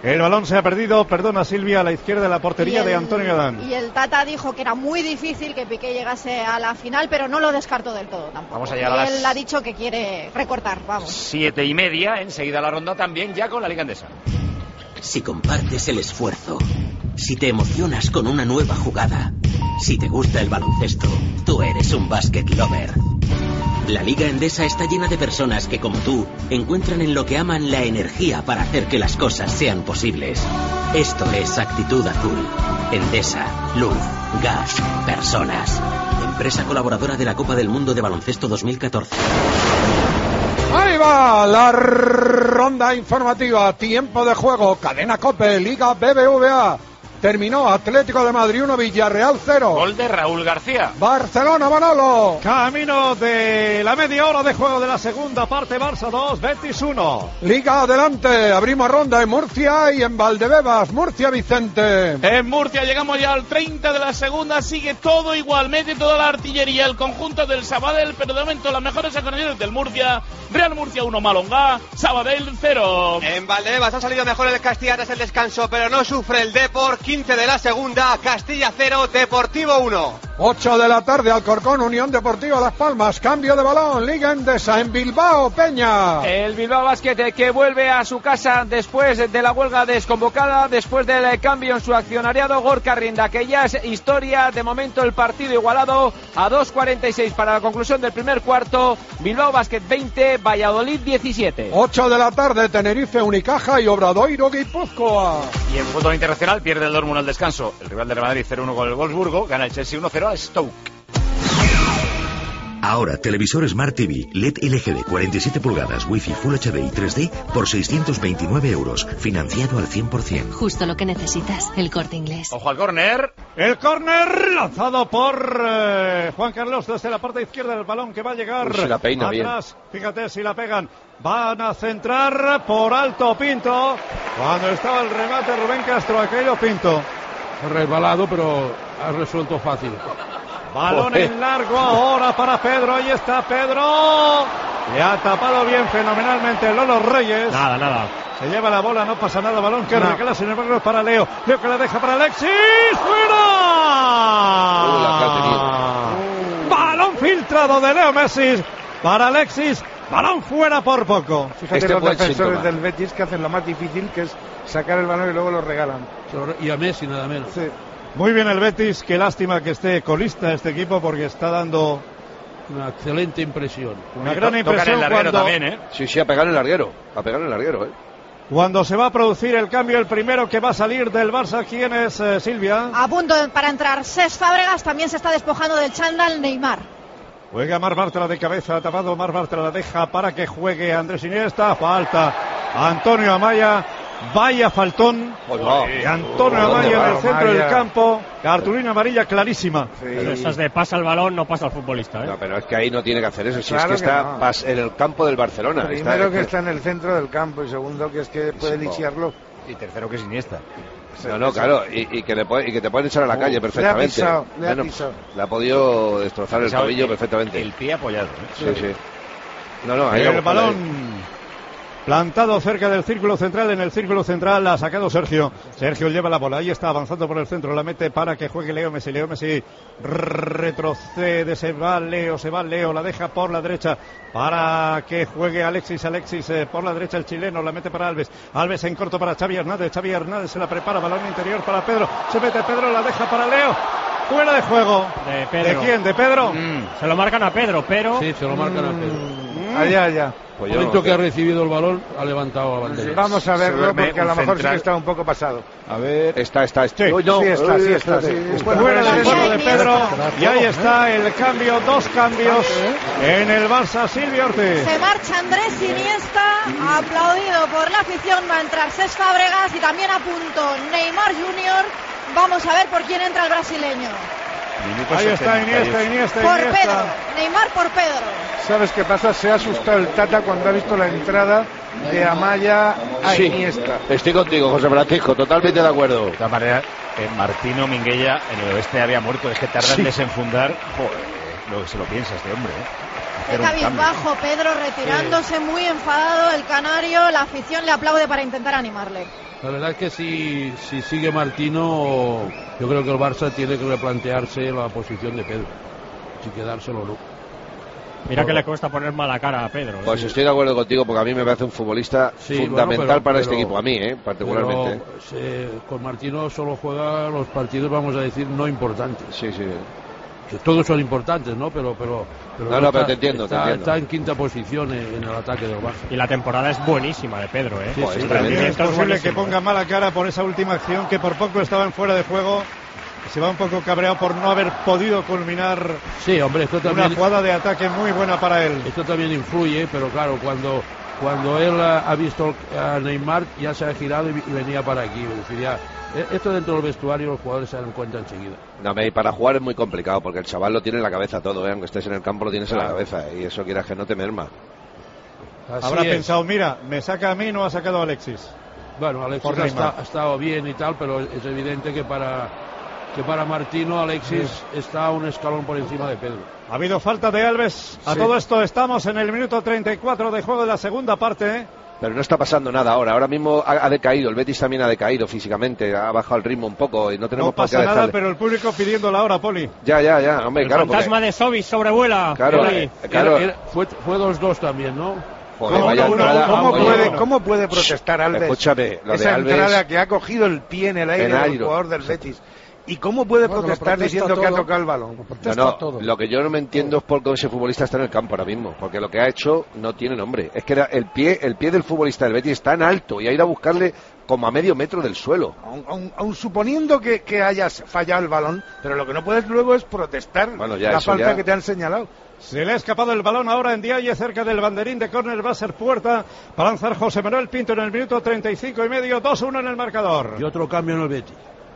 El balón se ha perdido, perdona Silvia, a la izquierda de la portería el, de Antonio Adán. Y el Tata dijo que era muy difícil que Piqué llegase a la final, pero no lo descartó del todo tampoco. Vamos allá a y las... él ha dicho que quiere recortar, vamos. Siete y media, enseguida la ronda también ya con la Liga Endesa. Si compartes el esfuerzo, si te emocionas con una nueva jugada, si te gusta el baloncesto, tú eres un basket lover. La Liga Endesa está llena de personas que, como tú, encuentran en lo que aman la energía para hacer que las cosas sean posibles. Esto es Actitud Azul. Endesa, luz, gas, personas. Empresa colaboradora de la Copa del Mundo de Baloncesto dos mil catorce. Ahí va la ronda informativa. Tiempo de juego. Cadena COPE, Liga B B V A. Terminó Atlético de Madrid uno, Villarreal cero. Gol de Raúl García. Barcelona, Manolo. Camino de la media hora de juego de la segunda parte. Barça dos, Betis uno. Liga adelante. Abrimos ronda en Murcia y en Valdebebas. Murcia, Vicente. En Murcia llegamos ya al treinta de la segunda. Sigue todo igual. Mete toda la artillería el conjunto del Sabadell. Pero de momento las mejores ocasiones del Murcia. Real Murcia uno, Malongá. Sabadell cero. En Valdebebas ha salido mejor el Castilla tras el descanso, pero no sufre el Depor. quince de la segunda, Castilla cero, Deportivo uno. ocho de la tarde, Alcorcón, Unión Deportiva Las Palmas. Cambio de balón, Liga Endesa en Bilbao, Peña. El Bilbao Basket que vuelve a su casa después de la huelga desconvocada, después del cambio en su accionariado. Gorka Rienda, que ya es historia. De momento el partido igualado a dos cuarenta y seis para la conclusión del primer cuarto. Bilbao Basket veinte, Valladolid diecisiete. ocho de la tarde, Tenerife, Unicaja y Obradoiro, Guipúzcoa. Y en fútbol internacional pierde el Dortmund al descanso. El rival de Real Madrid cero uno con el Wolfsburgo. Gana el Chelsea uno cero al Stoke. Ahora, televisor Smart T V L E D L G de cuarenta y siete pulgadas, Wi-Fi Full H D y tres D por seiscientos veintinueve euros, financiado al cien por ciento. Justo lo que necesitas, el Corte Inglés. Ojo al córner. El córner lanzado por eh, Juan Carlos desde la parte izquierda del balón, que va a llegar Uy, si la peina atrás. Bien. Fíjate si la pegan. Van a centrar por alto Pinto. Cuando estaba el remate, Rubén Castro, aquello Pinto. Resbalado, pero ha resuelto fácil. Balón Joder. en largo ahora para Pedro. Ahí está Pedro. Le ha tapado bien fenomenalmente Lolo Reyes. Nada, nada. Se lleva la bola, no pasa nada. Balón que No. regala, sin embargo, es para Leo. Leo que la deja para Alexis. ¡Fuera! Uh, la que ha tenido. Balón filtrado de Leo Messi para Alexis. Balón fuera por poco. Fíjate Este los fue el defensores síntoma. del Betis que hacen lo más difícil, que es sacar el balón y luego lo regalan. Y a Messi nada menos. Sí. Muy bien el Betis. Qué lástima que esté colista este equipo, porque está dando una excelente impresión. Una gran impresión cuando, también, ¿eh? Sí, sí, a pegar el larguero. A pegar el larguero, ¿eh? Cuando se va a producir el cambio, el primero que va a salir del Barça, ¿quién es, eh, Silvia? A punto de- para entrar Cesc Fábregas, también se está despojando del chándal Neymar. Juega Mar Bartra de cabeza, tapado. Mar Bartra la deja para que juegue Andrés Iniesta. Falta Antonio Amaya. Vaya faltón. Oh, Y Antonio Amaya en el centro del campo. Cartulina amarilla clarísima. Pero esas de pasa el balón, no pasa al futbolista, ¿eh? No, pero es que ahí no tiene que hacer eso. Si Claro es que, que está no. pas- en el campo del Barcelona. Primero está, que está en el centro del campo y segundo que es que puede Sí, lisiarlo. Y tercero que es Iniesta. No, no, claro, y, y que le puede- y que te pueden echar a la Uh, calle le ha perfectamente. pisado, le ha Bueno, pisado. le ha podido destrozar el Pisado tobillo el- perfectamente. El pie apoyado. ¿eh? Sí, sí. No, no, ahí El la- balón plantado cerca del círculo central. En el círculo central la ha sacado Sergio. Sergio lleva la bola. Ahí está avanzando por el centro. La mete para que juegue Leo Messi. Leo Messi retrocede. Se va Leo. Se va Leo. La deja por la derecha para que juegue Alexis. Alexis eh, por la derecha. El chileno la mete para Alves. Alves en corto para Xavi Hernández. Xavi Hernández se la prepara. Balón interior para Pedro. Se mete Pedro. La deja para Leo. Fuera de juego. De Pedro. ¿De quién? ¿De Pedro? Mm, se lo marcan a Pedro, pero... Sí, se lo marcan a Pedro. Allá, allá. Pues El yo momento no que sé. ha recibido el balón, ha levantado a bandera. Vamos a Se verlo duerme porque a lo un mejor sí central. que está un poco pasado. A ver, está, está, está. Sí. Uy, no. Sí está, Uy, sí está, espérate. sí. Está. Fuera del Fuera. juego de Pedro. Y ahí está el cambio. Dos cambios en el Barça. Silvia Ortiz. Se marcha Andrés Iniesta, aplaudido por la afición. Va a entrar Cesc Fábregas y también a punto Neymar junior Vamos a ver por quién entra el brasileño. Minuto Ahí está setenta y ocho. Iniesta, Iniesta, Por Iniesta. Pedro, Neymar por Pedro. ¿Sabes qué pasa? Se ha asustado el Tata cuando ha visto la entrada de Amaya a Sí, Iniesta. estoy contigo, José Francisco, totalmente de acuerdo. De todas maneras, eh, Martino Minguella en el oeste había muerto. Es que tarda Sí. en desenfundar. Joder, lo que se lo piensa este hombre, ¿eh? Hacer Está un bien cambio. bajo Pedro, retirándose muy enfadado el canario. La afición le aplaude para intentar animarle. La verdad es que si, si sigue Martino, yo creo que el Barça tiene que replantearse la posición de Pedro, si quedárselo o no. Mira que le cuesta poner mala cara a Pedro. ¿eh? Pues estoy de acuerdo contigo, porque a mí me parece un futbolista sí, fundamental bueno, pero, para pero, este equipo, a mí, ¿eh? particularmente. Pero, se, con Martino solo juega los partidos, vamos a decir, no importantes. Sí, sí. Que todos son importantes, ¿no? Pero, pero, pero no, no, está, pero te entiendo, está, te entiendo. Está en quinta posición en, en el ataque del Barça. Y la temporada es buenísima de Pedro, ¿eh? Sí, sí, también es posible que ponga mala cara por esa última acción, que por poco estaba en fuera de juego. Se va un poco cabreado por no haber podido culminar sí, hombre, esto también, una jugada de ataque muy buena para él. Esto también influye, pero claro, cuando cuando él ha, ha visto a Neymar, ya se ha girado y, y venía para aquí. Es decir, ya, esto dentro del vestuario los jugadores se dan cuenta enseguida. No, y para jugar es muy complicado, porque el chaval lo tiene en la cabeza todo, ¿eh? Aunque estés en el campo lo tienes claro. en la cabeza, y eso quieras que no te merma. Así Habrá es. pensado, mira, me saca a mí, no ha sacado a Alexis. Bueno, Alexis ha, está, ha estado bien y tal, pero es evidente que para... que para Martino Alexis sí. está un escalón por encima de Pedro. Ha habido falta de Alves. A sí. todo esto estamos en el minuto treinta y cuatro de juego de la segunda parte. Pero no está pasando nada ahora. Ahora mismo ha, ha decaído. El Betis también ha decaído físicamente. Ha bajado el ritmo un poco y no tenemos no pasa por qué nada, dejarle. pero el público pidiendo la hora, Poli. Ya, ya, ya. Hombre, el claro. fantasma porque... de Sobis sobrevuela. Claro, Poli. claro. Era, era, fue fue dos dos también, ¿no? Joder, ¿Cómo, vaya uno, entrada, ¿cómo, oye, puede, no. ¿Cómo puede protestar Alves? Escúchame, lo esa de Alves... entrada que ha cogido el pie en el aire en del aire. jugador del Betis. ¿Y cómo puede bueno, protestar diciendo todo. que ha tocado el balón? No, no, todo. Lo que yo no me entiendo es por qué ese futbolista está en el campo ahora mismo, porque lo que ha hecho no tiene nombre. Es que era el pie el pie del futbolista del Betis es tan alto y ha ido a buscarle como a medio metro del suelo. Aun, aun, aun suponiendo que, que hayas fallado el balón, pero lo que no puedes luego es protestar bueno, ya, la falta ya... que te han señalado. Se le ha escapado el balón ahora en Diaye cerca del banderín de córner, va a ser puerta para lanzar José Manuel Pinto en el minuto treinta y cinco y medio, dos uno en el marcador. Y otro cambio en el Betis.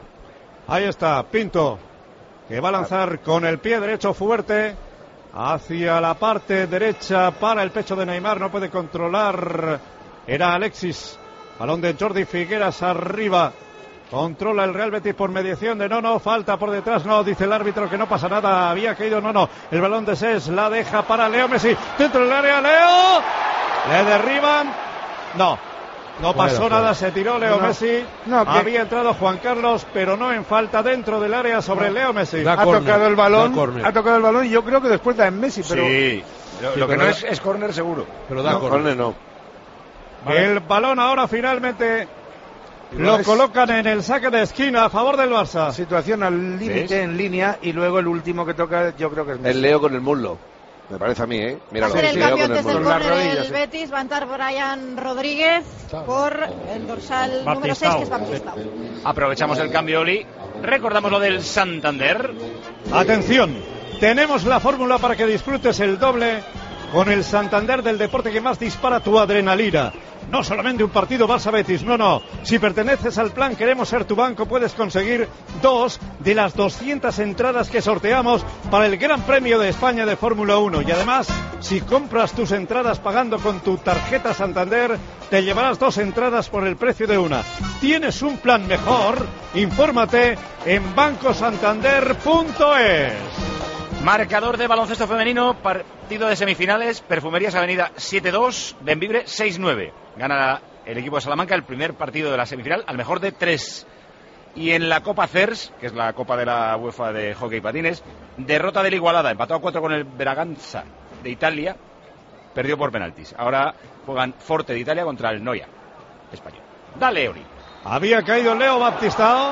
Ahí está, Pinto, que va a lanzar con el pie derecho fuerte hacia la parte derecha para el pecho de Neymar, no puede controlar, era Alexis, balón de Jordi Figueras arriba, controla el Real Betis por mediación de Nono, falta por detrás, no, dice el árbitro que no pasa nada, había caído Nono, el balón de Ses la deja para Leo Messi, dentro del área, Leo, le derriban, no. No pasó fuera, nada, fuera. Se tiró Leo no, Messi, no, que... había entrado Juan Carlos, pero no en falta dentro del área sobre no. Leo Messi. Ha corner, tocado el balón, ha tocado el balón y yo creo que después da en Messi, pero... Sí, lo, sí, lo que no es, es córner seguro. Pero da no, córner, no. Vale. El balón ahora finalmente lo es... colocan en el saque de esquina a favor del Barça. Situación al límite en línea y luego el último que toca yo creo que es Messi. El Leo con el muslo. Me parece a mí, ¿eh? Míralo. Va a ser el cambio antes del córner del sí. Betis. Va a entrar Brian Rodríguez por el dorsal Baptistao. Número seis, que es Baptistao. Aprovechamos el cambio, Oli. Recordamos lo del Santander. Atención, tenemos la fórmula para que disfrutes el doble con el Santander del deporte que más dispara tu adrenalina. No solamente un partido Barça-Betis, no, no. Si perteneces al plan Queremos Ser Tu Banco, puedes conseguir dos de las doscientas entradas que sorteamos para el Gran Premio de España de Fórmula uno. Y además, si compras tus entradas pagando con tu tarjeta Santander, te llevarás dos entradas por el precio de una. ¿Tienes un plan mejor? Infórmate en banco santander punto es. Marcador de baloncesto femenino, partido de semifinales, Perfumerías Avenida siete dos, Bembibre seis nueve. Gana el equipo de Salamanca el primer partido de la semifinal al mejor de tres. Y en la Copa C E R S, que es la Copa de la UEFA de hockey y patines, derrota del Igualada, empató a cuatro con el Braganza de Italia, perdió por penaltis. Ahora juegan Forte de Italia contra el Noia español. Dale, Ori. Había caído Leo Baptistao,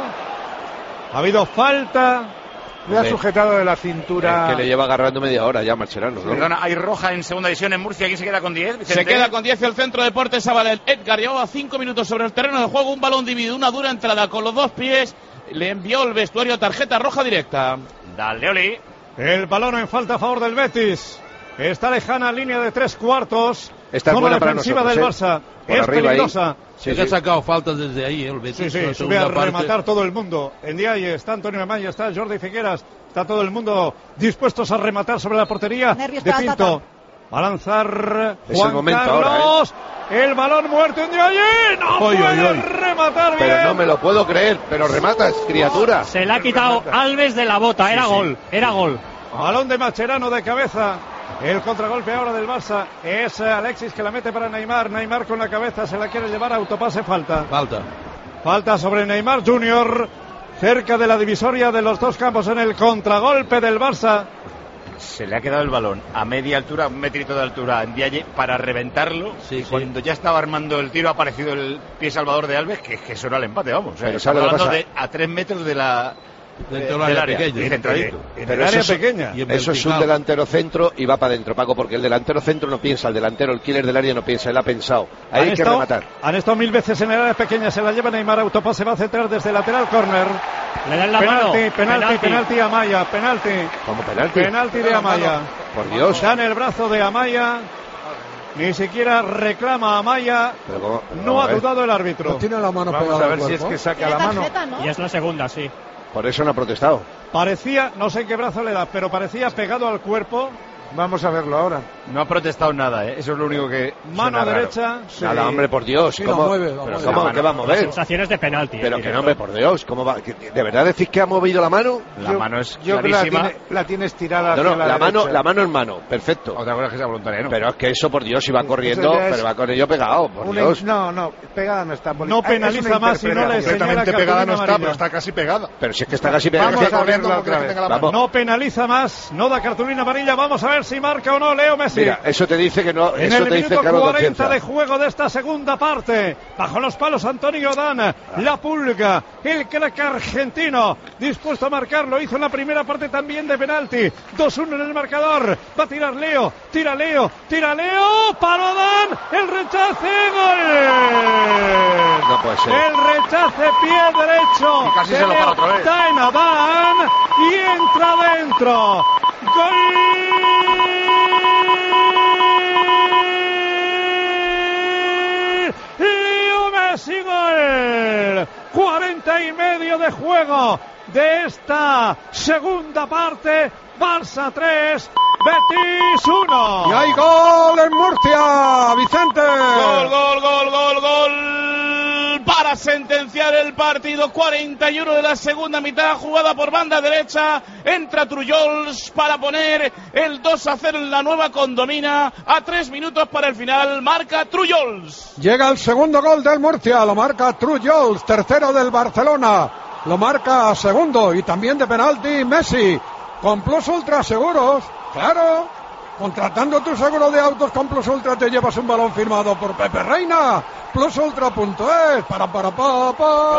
ha habido falta. Le ha sujetado de la cintura. Es que le lleva agarrando media hora ya Marcherano, ¿no? Perdona, hay roja en segunda división en Murcia. ¿Quién se queda con diez? Se queda con diez el Centro Deportes Sabadell. Edgar llevaba cinco minutos sobre el terreno de juego. Un balón dividido, una dura entrada con los dos pies. Le envió el vestuario tarjeta roja directa. Dale, Oli. El balón en falta a favor del Betis. Está lejana línea de tres cuartos. Esta es buena para defensiva nosotros, del Barça. ¿eh? Es peligrosa. Sí, sí. Que ha sacado faltas desde ahí, ¿eh? El Betis. Sí, sí, sube a rematar parte. Todo el mundo. En Diaye está Antonio Amaya, está Jordi Figueras, está todo el mundo dispuestos a rematar sobre la portería Nervios de Pinto. Va a lanzar es Juan el momento Carlos. Ahora, ¿eh? El balón muerto en Diaye. No oy, puede oy, oy. rematar bien. Pero no me lo puedo creer. Pero rematas, criatura. Se le ha quitado remata. Alves de la bota. Era sí, gol. Sí. Era gol. Balón de Mascherano de cabeza. El contragolpe ahora del Barça es Alexis que la mete para Neymar. Neymar con la cabeza se la quiere llevar a autopase, falta. Falta. Falta sobre Neymar junior cerca de la divisoria de los dos campos en el contragolpe del Barça. Se le ha quedado el balón a media altura, un metrito de altura en Ndiaye para reventarlo. Sí, y sí. cuando ya estaba armando el tiro ha aparecido el pie salvador de Alves, que, que eso era el empate, vamos. O sea, Pero estamos ¿sabe lo que hablando pasa? de a tres metros de la... Dentro del del área área, pequeña. y centradito. En Pero el área eso, pequeña. Y en eso es un vertical. delantero centro y va para adentro, Paco, porque el delantero centro no piensa, el delantero, el killer del área no piensa, él ha pensado. Ahí Han hay que estado- rematar. Han estado mil veces en el área pequeña, se la lleva Neymar, autopase, va a centrar desde lateral córner. Le dan la Penalti, mano. penalti, penalti a Amaya, penalti. Como penalti. Penalti de Amaya. Por Dios. Dan el brazo de Amaya. Ni siquiera reclama a Amaya. Pero cómo- pero No vamos ha a ver. dudado el árbitro. No tiene la mano Vamos pegada a ver al si es cuerpo. que saca Tiene la mano. tarjeta, ¿no? Y es la segunda, sí. Por eso no ha protestado. Parecía, no sé en qué brazo le da, pero parecía pegado al cuerpo. Vamos a verlo ahora. No ha protestado nada, ¿eh? Eso es lo único que... Mano suena raro. derecha. sí. Nada, hombre, por Dios. Sí, la ¿Cómo, mueve, la pero mueve. ¿cómo? La mano. ¿Qué va a Las mover? sensaciones de penalti. Pero eh, que no, hombre, por Dios. ¿Cómo va? que- ¿De verdad decís que ha movido la mano? La Yo- mano es Yo creo que la clarísima. tiene, la tiene estirada No, hacia no, la, la mano, derecha. la mano en mano, perfecto. Otra cosa es que sea voluntaria, ¿no? Pero es que eso, por Dios, iba corriendo, ya es- pero va con ello pegado, por Una- Dios. no, no, pegada no está. Poli- No Ah, es penaliza una más si no le interpretación. señala Completamente pegada no cartulina está, amarilla. pero está casi pegada. Pero si es que está casi pegado. Vamos Es que- a verlo no otra creo que vez. tenga la mano. Vamos. No penaliza más, no da cartulina amarilla. Vamos a ver si marca o no Leo Messi. Mira, eso te dice que no, En eso el te dice minuto que no cuarenta conciencia. de juego de esta segunda parte, bajo los palos Antonio Dan, la pulga, el crack argentino, dispuesto a marcarlo, hizo en la primera parte también de penalti, dos uno en el marcador, va a tirar Leo, tira Leo, tira Leo, paró Dan, el rechace, gol. No puede ser. El rechace pie derecho, Y casi de se lo para Leo otra vez. Taena Dan y entra dentro, gol. Leo Messi, gol. cuarenta y medio de juego de esta segunda parte. Barça tres, Betis uno. Y hay gol en Murcia, Vicente. Gol, gol, gol, gol, gol para sentenciar el partido. cuarenta y uno de la segunda mitad, jugada por banda derecha. Entra Trujols para poner el dos a cero en la nueva Condomina. A tres minutos para el final, marca Trujols. Llega el segundo gol del Murcia, lo marca Trujols, tercero del Barcelona. Lo marca segundo y también de penalti Messi. Con Plus Ultra Seguros, claro. Contratando tu seguro de autos con Plus Ultra te llevas un balón firmado por Pepe Reina. plus ultra punto es. Para, para, pa,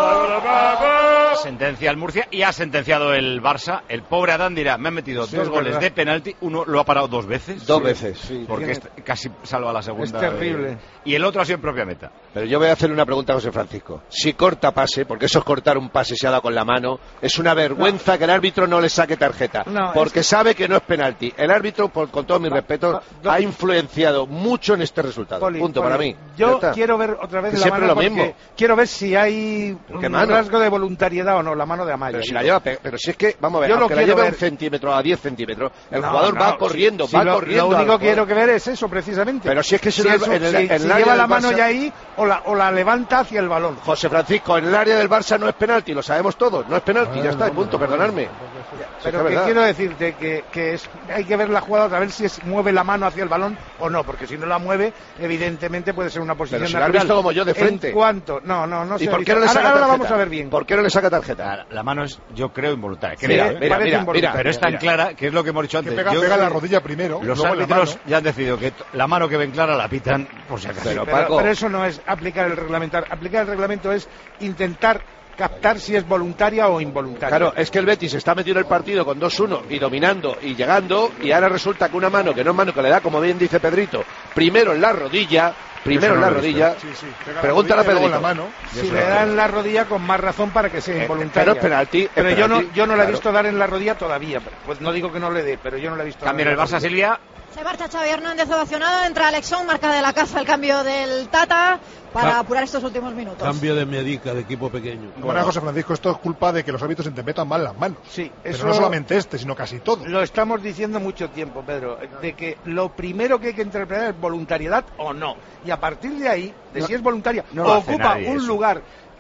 pa. Sentencia al Murcia y ha sentenciado el Barça. El pobre Adán dirá, me han metido Sí, dos es goles verdad. de penalti, uno lo ha parado dos veces. Dos Sí. veces. Sí, Porque tiene- este casi salva la segunda. Es terrible. eh, y el otro ha sido en propia meta. Pero yo voy a hacerle una pregunta a José Francisco. Si corta pase, porque eso es cortar un pase si ha dado con la mano, es una vergüenza que el árbitro no le saque tarjeta. No, porque es sabe que no es penalti. El árbitro, por- con todo mi respeto, va, do- ha influenciado mucho en este resultado. Poli, Punto Poli, para mí. Ya Yo está. quiero ver otra vez Que la siempre mano lo porque mismo. quiero ver si hay ¿Pero qué un mano? rasgo de voluntariedad o no, la mano de Amaya. Pero si digo. la lleva, pe- pero si es que, vamos a ver, Yo lo aunque la quiero lleve a ver. un centímetro, a diez centímetros, el No, jugador no, va si- corriendo, si va lo, corriendo. Lo único al que quiero jugador. que ver es eso, precisamente. Pero si es que si, si en el- eso- en el- si- en el si área lleva del la mano Barça- ya ahí o la, o la levanta hacia el balón. José Francisco, en el área del Barça no es penalti, lo sabemos todos, no es penalti, ya está, punto, perdonadme. Pero es que verdad. quiero decirte que, que es, hay que ver la jugada otra vez si es, mueve la mano hacia el balón o no, porque si no la mueve, evidentemente puede ser una posición Pero si la has natural. visto como yo de frente. En cuanto, no, no, no ¿Y se ha por visto. qué no le saca ahora, ahora tarjeta? vamos a ver bien. ¿Por qué no le saca tarjeta? La, la mano es, yo creo, involuntaria. Sí, Creo, mira, ¿eh? mira, parece mira, involuntaria. mira. Pero es tan Mira. clara que es lo que hemos dicho Que antes. pega, Yo pega creo- la rodilla primero. Los luego la árbitros mano. ya han decidido que t- la mano que ven clara la pitan por si acaso. Pero, Pero, Paco- pero eso no es aplicar el reglamento. Aplicar el reglamento es intentar captar si es voluntaria o involuntaria. Claro, es que el Betis está metido en el partido con dos uno y dominando y llegando, y ahora resulta que una mano que no es mano, que le da, como bien dice Pedrito, primero en la rodilla, primero Eso en no la lo he visto. rodilla. Sí, sí, pega la Pregúntale a rodilla y luego Pedrito. la mano. Si le dan la rodilla con más razón para que sea Eh, involuntaria. pero es penalti, es Pero yo no, penalti, yo no la he claro. visto dar en la rodilla todavía. Pues no digo que no le dé, pero yo no la he visto. Cambia dar en en el la Barça, rodilla. Silvia. Se marcha Xavi Hernández ovacionado, entra Alexón, marca de la casa el cambio del Tata para Ca- apurar estos últimos minutos. Cambio de medica de equipo pequeño. Bueno, José Francisco, esto es culpa de que los árbitros interpretan mal las manos. Sí, Pero eso no solamente este, sino casi todo. lo estamos diciendo mucho tiempo, Pedro, de que lo primero que hay que interpretar es voluntariedad o no. Y a partir de ahí, de No, si es voluntaria no o lo hace ocupa nadie un eso. lugar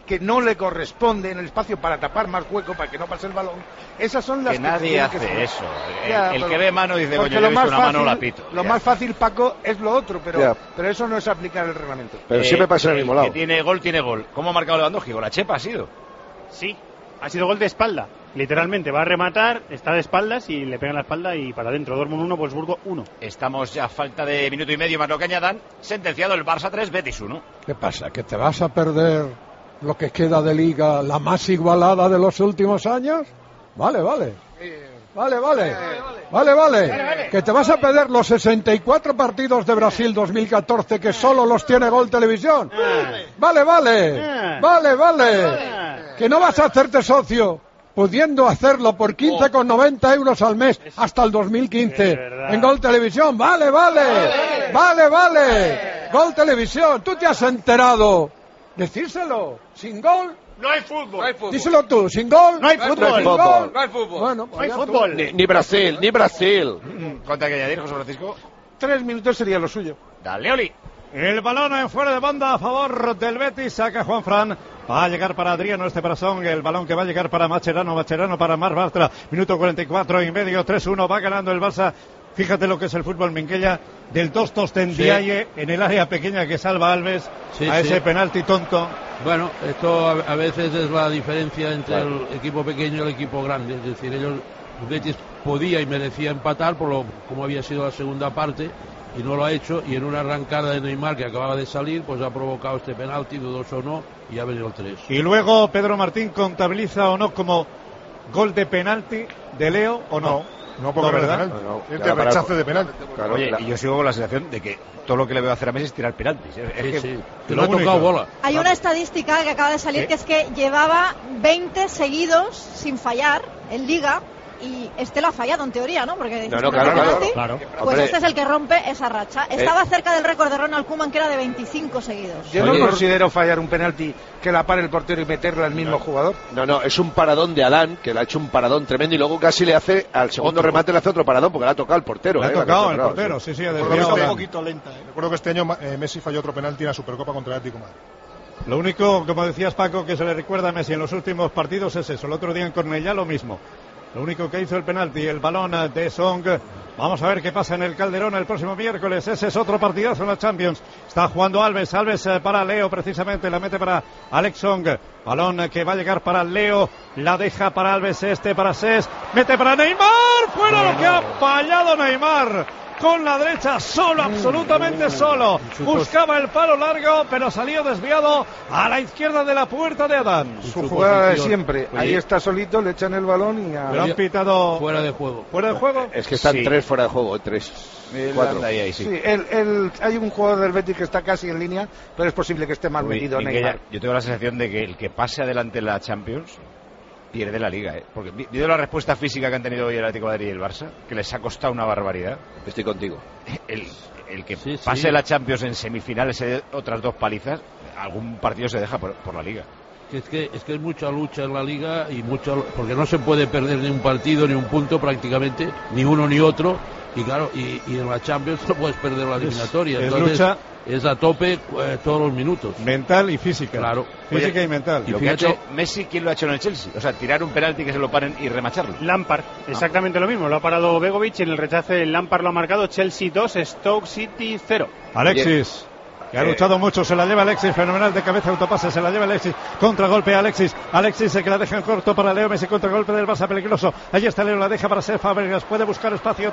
que no le corresponde en el espacio para tapar más hueco, para que no pase el balón. Esas son las que que nadie hace que eso. El, ya, el pero, que ve mano dice, coño, yo lo he visto más una fácil, mano, la pito. Lo Ya. más fácil, Paco, es lo otro, pero, Ya. pero eso no es aplicar el reglamento. Pero Eh, siempre pasa en el mismo lado. Que tiene gol, tiene gol. ¿Cómo ha marcado Lewandowski? ¿Con la chepa ha sido? Sí, ha sido gol de espalda. Literalmente, va a rematar, está de espaldas y le pega en la espalda y para adentro. Dortmund uno, Wolfsburgo uno. Estamos ya a falta de minuto y medio más lo que añadan. Sentenciado el Barça tres, Betis uno. ¿Qué pasa? ¿Que te vas a perder lo que queda de liga, la más igualada de los últimos años? Vale, vale. Vale, vale. Vale, vale. Que te vas a perder los sesenta y cuatro partidos de Brasil dos mil catorce que solo los tiene Gol Televisión. Vale, vale. Vale, vale. Que no vas a hacerte socio pudiendo hacerlo por quince con noventa euros al mes hasta el dos mil quince en Gol Televisión. Vale, vale. Vale, vale. Gol Televisión. ¿Tú te has enterado? Decírselo. Sin gol. No hay fútbol. No hay fútbol. Díselo tú, sin gol. No hay fútbol. Sin No hay gol. fútbol. No hay fútbol. Bueno, No hay ya fútbol. tú. Ni, ni Brasil, ni Brasil. ¿Cuánto hay que añadir, José Francisco? Tres minutos sería lo suyo. Dale, Oli. El balón en fuera de banda a favor del Betis, saca Juan Fran, va a llegar para Adriano este Persson, el balón que va a llegar para Mascherano, Mascherano para Marc Bartra, minuto cuarenta y cuatro y medio, tres uno, va ganando el Barça. Fíjate lo que es el fútbol, Minguella, del dos dos Tendiaye sí. En el área pequeña que salva Alves sí, a ese sí. penalti tonto. Bueno, esto a, a veces es la diferencia entre claro. el equipo pequeño y el equipo grande, es decir, ellos, el Betis podía y merecía empatar por lo como había sido la segunda parte y no lo ha hecho, y en una arrancada de Neymar que acababa de salir, pues ha provocado este penalti, dudoso o no, y ha venido el tres. Y luego Pedro Martín contabiliza o no como gol de penalti de Leo o no. No, no porque no, ¿verdad? No, no, es de rechazo de penalti. Claro, Oye, la... y yo sigo con la sensación de que todo lo que le veo hacer a Messi es tirar penaltis. Es sí, que, sí. que no ha tocado bola. Hay una estadística que acaba de salir, ¿qué? Que es que llevaba veinte seguidos sin fallar en Liga. Y este lo ha fallado en teoría, ¿no? Porque no, no, claro, claro, claro. Pues Hombre. Este es el que rompe esa racha. Estaba eh. cerca del récord de Ronald Koeman, que era de veinticinco seguidos. Yo Oye, no considero fallar un penalti que la pare el portero y meterla al mismo no. jugador. No, no, es un paradón de Adán, que le ha hecho un paradón tremendo y luego casi le hace, al segundo otro. remate le hace otro paradón porque le ha tocado el portero. Le ha eh, tocado el portero, sí, sí. sí Recuerdo que está un poquito lenta. Eh. Recuerdo que este año eh, Messi falló otro penalti en la Supercopa contra el Atlético de Madrid. Lo único, como decías Paco, que se le recuerda a Messi en los últimos partidos es eso. El otro día en Cornellá lo mismo. Lo único que hizo el penalti, el balón de Song. Vamos a ver qué pasa en el Calderón el próximo miércoles. Ese es otro partidazo en la Champions. Está jugando Alves. Alves para Leo precisamente. La mete para Alex Song. Balón que va a llegar para Leo. La deja para Alves. Este para Ses. Mete para Neymar. Fuera no, lo que no. ha fallado Neymar. Con la derecha, solo, absolutamente solo. Buscaba el palo largo, pero salió desviado a la izquierda de la puerta de Adán. Su jugada de siempre. Ahí está solito, le echan el balón y... A... Le han pitado... Fuera de juego. ¿Fuera de juego? Es que están sí. tres fuera de juego, tres. Cuatro. Ahí, ahí, sí. Sí, el, el, hay un jugador del Betis que está casi en línea, pero es posible que esté mal Uy, metido Neymar. Yo tengo la sensación de que el que pase adelante en la Champions pierde la Liga, ¿eh? Porque viendo la respuesta física que han tenido hoy el Atlético de Madrid y el Barça, que les ha costado una barbaridad. Estoy contigo. El, el que sí, pase sí. la Champions en semifinales, eh, otras dos palizas, algún partido se deja por, por la Liga. Es que es que es mucha lucha en la Liga y mucho, porque no se puede perder ni un partido ni un punto prácticamente, ni uno ni otro. Y claro, y, y en la Champions no puedes perder la eliminatoria. Es, Entonces, es lucha es a tope eh, todos los minutos. Mental y física. Claro. Física Oye, y mental. Y lo fíjate, que ha hecho Messi, ¿quién lo ha hecho en el Chelsea? O sea, tirar un penalti que se lo paren y remacharlo. Lampard, exactamente ah. lo mismo. Lo ha parado Begovic y en el rechace Lampard lo ha marcado. Chelsea dos, Stoke City cero. Alexis. Que ha luchado mucho, se la lleva Alexis, fenomenal de cabeza, autopase, se la lleva Alexis, contragolpe Alexis, Alexis que la deja en corto para Leo Messi, contragolpe del Barça peligroso, ahí está Leo, la deja para Ser Fábregas, puede buscar espacio,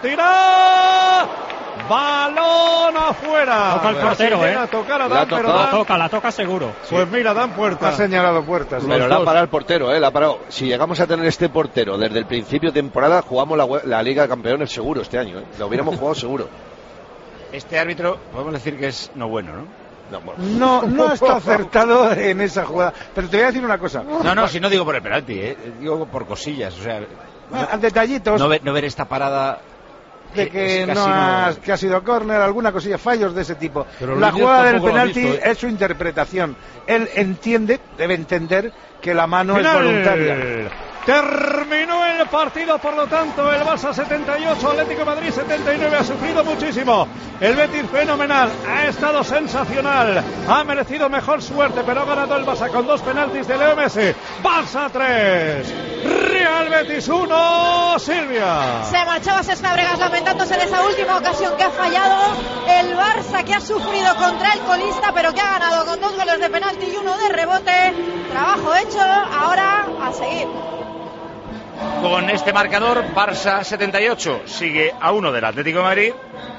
tira, balón afuera. Toca el portero, eh. A tocar a Dan, la, pero la Dan, toca, la toca seguro. Pues sí. Mira, Dan puerta. Ha señalado puertas. Pero la ha parado el portero, eh, la ha parado. Si llegamos a tener este portero desde el principio de temporada, jugamos la, la Liga de Campeones seguro este año, eh. Lo hubiéramos jugado seguro. Este árbitro, podemos decir que es no bueno, ¿no? No, bueno. no, no está acertado en esa jugada. Pero te voy a decir una cosa. No, no, si no digo por el penalti, ¿eh? Digo por cosillas, o sea... No, detallitos. No ver, no ver esta parada... De que, no ha, que ha sido córner, alguna cosilla, fallos de ese tipo. Pero la jugada del penalti visto, ¿eh? es su interpretación. Él entiende, debe entender que la mano Final. es voluntaria. Terminó el partido, por lo tanto, el Barça setenta y ocho, Atlético de Madrid setenta y nueve. Ha sufrido muchísimo. El Betis fenomenal, ha estado sensacional, ha merecido mejor suerte, pero ha ganado el Barça con dos penaltis de Leo Messi. Barça tres, Real Betis uno. Silvia. Se marchaba Cesc Fábregas lamentándose de esa última ocasión que ha fallado. El Barça que ha sufrido contra el colista, pero que ha ganado con dos goles de penalti y uno de rebote. Trabajo hecho, ahora a seguir. Con este marcador, Barça setenta y ocho sigue a uno del Atlético de Madrid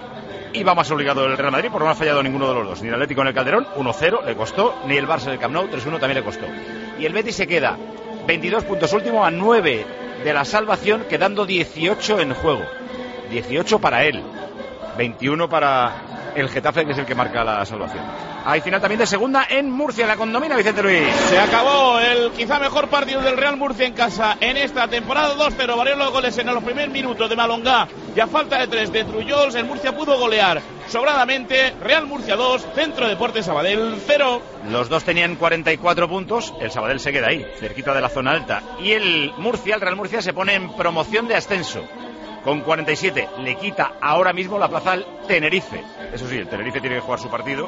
y va más obligado el Real Madrid porque no ha fallado ninguno de los dos. Ni el Atlético en el Calderón, uno cero, le costó, ni el Barça en el Camp Nou, tres uno, también le costó. Y el Betis se queda veintidós puntos último a nueve de la salvación, quedando dieciocho en juego. dieciocho para él, veintiuno para el Getafe, que es el que marca la salvación. Hay final también de segunda en Murcia, la condomina Vicente Luis. Se acabó el quizá mejor partido del Real Murcia en casa en esta temporada. Dos cero, varios los goles en los primeros minutos de Malongá y a falta de tres de Trullols. El Murcia pudo golear sobradamente. Real Murcia dos, Centro Deportes Sabadell cero. Los dos tenían cuarenta y cuatro puntos, el Sabadell se queda ahí, cerquita de la zona alta. Y el Murcia, el Real Murcia, se pone en promoción de ascenso con cuarenta y siete, le quita ahora mismo la plaza al Tenerife. Eso sí, el Tenerife tiene que jugar su partido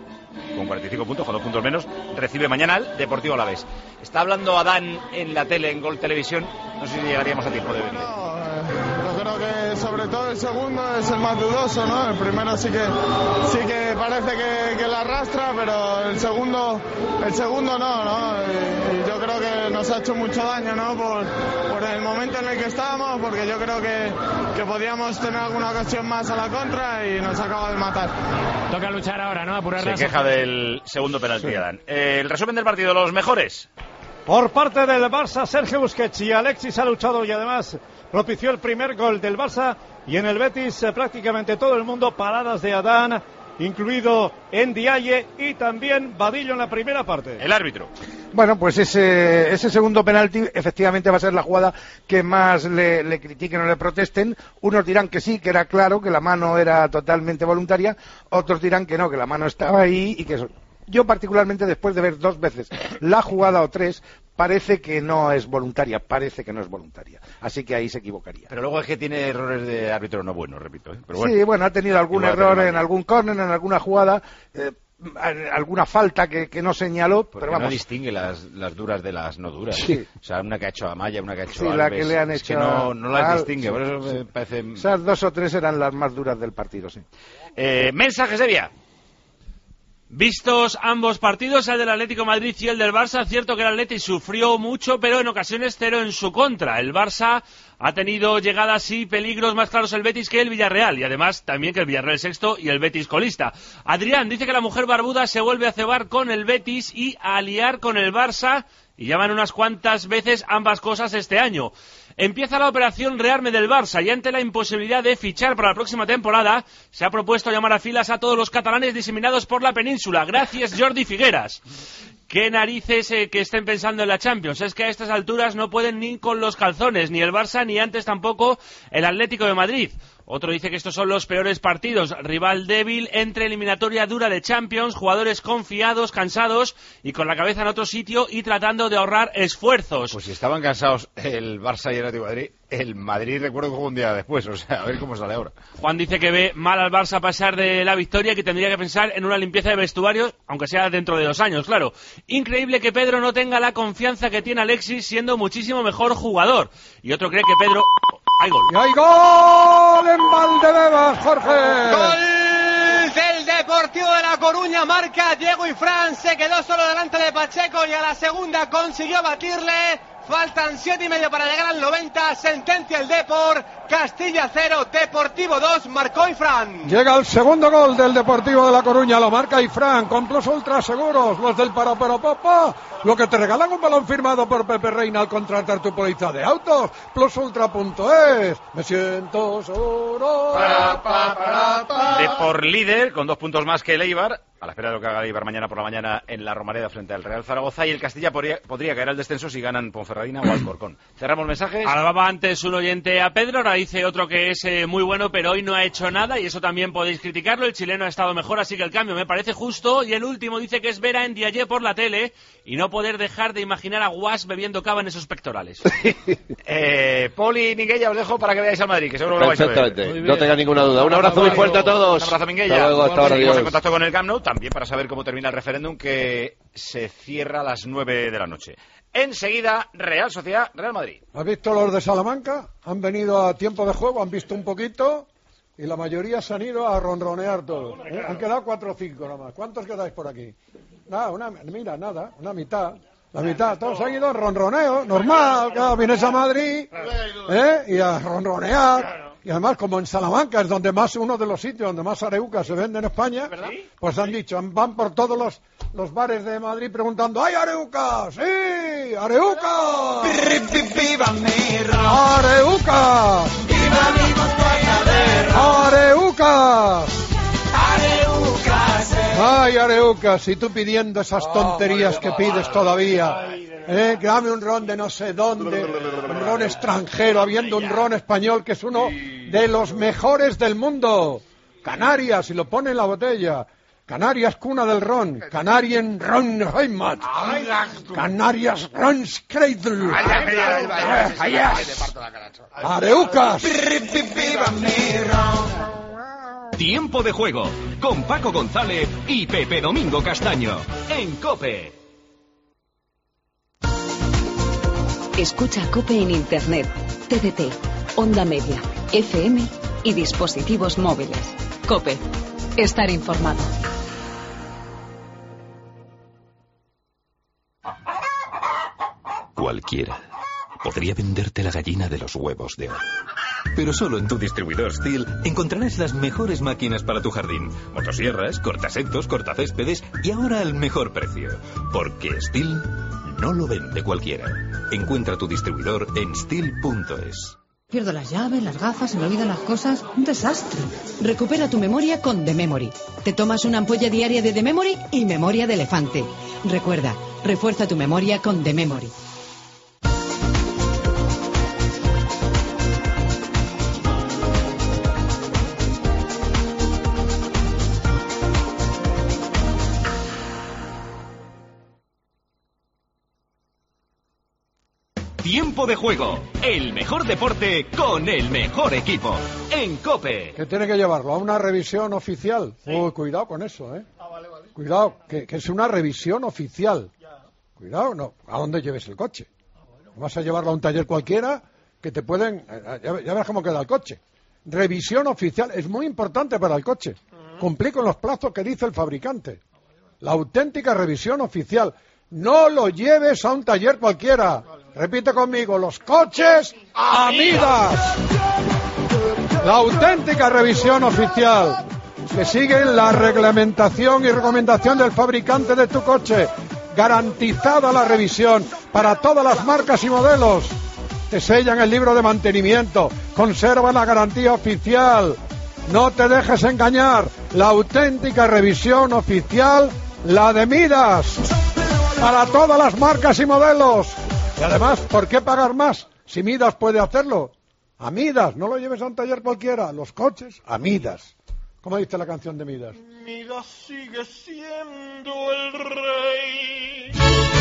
con cuarenta y cinco puntos, con dos puntos menos, recibe mañana al Deportivo Alavés. Está hablando Adán en la tele, en Gol Televisión, no sé si llegaríamos a tiempo de venir. No, eh, yo creo que sobre todo el segundo es el más dudoso, ¿no? El primero sí que sí que parece que, que la arrastra, pero el segundo el segundo no, ¿no? Y, y yo creo que nos ha hecho mucho daño, ¿no? Por, por el momento en el que estábamos, porque yo creo que, que podíamos tener alguna ocasión más a la contra y nos acaba de matar. Toca luchar ahora, ¿no? Apurar Se queja del segundo penalti, sí. Adán. Eh, el resumen del partido, los mejores. Por parte del Barça, Sergio Busquets y Alexis ha luchado y además propició el primer gol del Barça. Y en el Betis eh, prácticamente todo el mundo, paradas de Adán, incluido Ndiaye y también Vadillo en la primera parte. El árbitro. Bueno, pues ese, ese segundo penalti efectivamente va a ser la jugada que más le, le critiquen o le protesten. Unos dirán que sí, que era claro, que la mano era totalmente voluntaria. Otros dirán que no, que la mano estaba ahí y que eso. Yo particularmente, después de ver dos veces la jugada o tres, parece que no es voluntaria, parece que no es voluntaria. Así que ahí se equivocaría. Pero luego es que tiene errores de árbitro no buenos, repito. ¿eh? Pero bueno, sí, bueno, ha tenido algún error en algún córner, en alguna jugada, eh, alguna falta que, que no señaló, porque pero vamos. No distingue las, las duras de las no duras. Sí. O sea, una que ha hecho Amaya, una que ha hecho sí, Alves. la que le han es hecho que no, no las Al... distingue, sí, por eso sí. me parece... Esas dos o tres eran las más duras del partido, sí. Eh, mensajes de vía. Vistos ambos partidos, el del Atlético de Madrid y el del Barça, cierto que el Atlético sufrió mucho, pero en ocasiones cero en su contra. El Barça ha tenido llegadas y peligros más claros el Betis que el Villarreal, y además también que el Villarreal sexto y el Betis colista. Adrián dice que la mujer barbuda se vuelve a cebar con el Betis y a liar con el Barça, y llaman unas cuantas veces ambas cosas este año. Empieza la operación rearme del Barça y ante la imposibilidad de fichar para la próxima temporada se ha propuesto llamar a filas a todos los catalanes diseminados por la península. Gracias, Jordi Figueras. ¿Qué narices eh, que estén pensando en la Champions? Es que a estas alturas no pueden ni con los calzones, ni el Barça, ni antes tampoco el Atlético de Madrid. Otro dice que estos son los peores partidos. Rival débil, entre eliminatoria dura de Champions, jugadores confiados, cansados y con la cabeza en otro sitio y tratando de ahorrar esfuerzos. Pues si estaban cansados el Barça y el Atlético de Madrid, el Madrid recuerdo que fue un día después, o sea, a ver cómo sale ahora. Juan dice que ve mal al Barça pasar de la victoria, que tendría que pensar en una limpieza de vestuarios, aunque sea dentro de dos años, claro. Increíble que Pedro no tenga la confianza que tiene Alexis, siendo muchísimo mejor jugador. Y otro cree que Pedro... ¡Hay gol! ¡Y hay gol en Valdebebas, Jorge! ¡Gol del Deportivo de La Coruña! Marca Diego Ifrán, se quedó solo delante de Pacheco y a la segunda consiguió batirle. Faltan siete y medio para llegar al noventa. Sentencia el Depor. Castilla cero, Deportivo dos. Marcó Ifrán. Llega el segundo gol del Deportivo de La Coruña. Lo marca Ifrán con Plus Ultra Seguros. Los del para pero papá. Lo que te regalan un balón firmado por Pepe Reina al contratar tu póliza de autos. plus ultra punto es. Me siento seguro. Depor líder con dos puntos más que el Eibar. a la espera de lo que haga Eibar mañana por la mañana en la Romareda frente al Real Zaragoza, y el Castilla podría, podría caer al descenso si ganan Ponferradina o Alcorcón. Cerramos mensajes. Alababa antes un oyente a Pedro, ahora dice otro que es eh, muy bueno, pero hoy no ha hecho nada, y eso también podéis criticarlo. El chileno ha estado mejor, así que el cambio me parece justo. Y el último dice que es ver a Ndiaye por la tele y no poder dejar de imaginar a Guas bebiendo cava en esos pectorales. eh, Poli y Minguella, os dejo para que veáis al Madrid, que seguro que lo vais a ver. Perfectamente, no tenga ninguna duda. Un abrazo muy fuerte a todos. Un abrazo, Minguella. Hasta luego, hasta ahora, Seguimos adiós. en contacto con el Camp Nou, también para saber cómo termina el referéndum, que se cierra a las nueve de la noche. Enseguida, Real Sociedad, Real Madrid. ¿Has visto los de Salamanca? Han venido a tiempo de juego, han visto un poquito y la mayoría se han ido a ronronear todos. ¿Eh? Han quedado cuatro o cinco nada más. ¿Cuántos quedáis por aquí? Nada, una, mira, nada, una mitad. La mitad, todos han ido a ronroneo, normal, claro, vienes a Madrid, ¿eh? Y a ronronear. Y además, como en Salamanca es donde más, uno de los sitios donde más areucas se vende en España, pues han dicho, van por todos los, los bares de Madrid preguntando, ¡hay areucas! ¡Sí! ¡Areucas! ¡Areucas! ¡Areucas! ¡Ay, areucas! Y tú pidiendo esas tonterías que pides todavía. Eh, dame un ron de no sé dónde, un ron extranjero, habiendo un ron español que es uno de los mejores del mundo. Canarias, y lo pone en la botella. Canarias, cuna del ron. Canarian Ron Heimat. Canarias Ron Skreidl. Areucas. Tiempo de juego con Paco González y Pepe Domingo Castaño en COPE. Escucha COPE en Internet, T D T, Onda Media, F M y dispositivos móviles. COPE. Estar informado. Cualquiera podría venderte la gallina de los huevos de oro. Pero solo en tu distribuidor Stihl encontrarás las mejores máquinas para tu jardín. Motosierras, cortasetos, cortacéspedes y ahora al mejor precio. Porque Stihl no lo vende cualquiera. Encuentra tu distribuidor en stihl punto es. Pierdo las llaves, las gafas, se me olvidan las cosas. Un desastre. Recupera tu memoria con The Memory. Te tomas una ampolla diaria de The Memory y memoria de elefante. Recuerda, refuerza tu memoria con The Memory. Tiempo de juego, el mejor deporte con el mejor equipo en COPE. Que tiene que llevarlo a una revisión oficial. Sí. Uy, cuidado con eso, ¿eh? Ah, vale, vale. Cuidado, que, que es una revisión oficial. Ya. Cuidado, no. ¿A dónde lleves el coche? Ah, bueno. Vas a llevarlo a un taller cualquiera que te pueden... Ya, ya verás cómo queda el coche. Revisión oficial es muy importante para el coche. Uh-huh. Cumplir con los plazos que dice el fabricante. Ah, vale, vale. La auténtica revisión oficial. No lo lleves a un taller cualquiera. Vale. Repite conmigo, los coches a Midas. La auténtica revisión oficial, que siguen la reglamentación y recomendación del fabricante de tu coche. Garantizada la revisión para todas las marcas y modelos. Te sellan el libro de mantenimiento, conserva la garantía oficial. No te dejes engañar, la auténtica revisión oficial, la de Midas. Para todas las marcas y modelos. Y además, ¿por qué pagar más si Midas puede hacerlo? A Midas, no lo lleves a un taller cualquiera. Los coches, a Midas. ¿Cómo dice la canción de Midas? Midas sigue siendo el rey.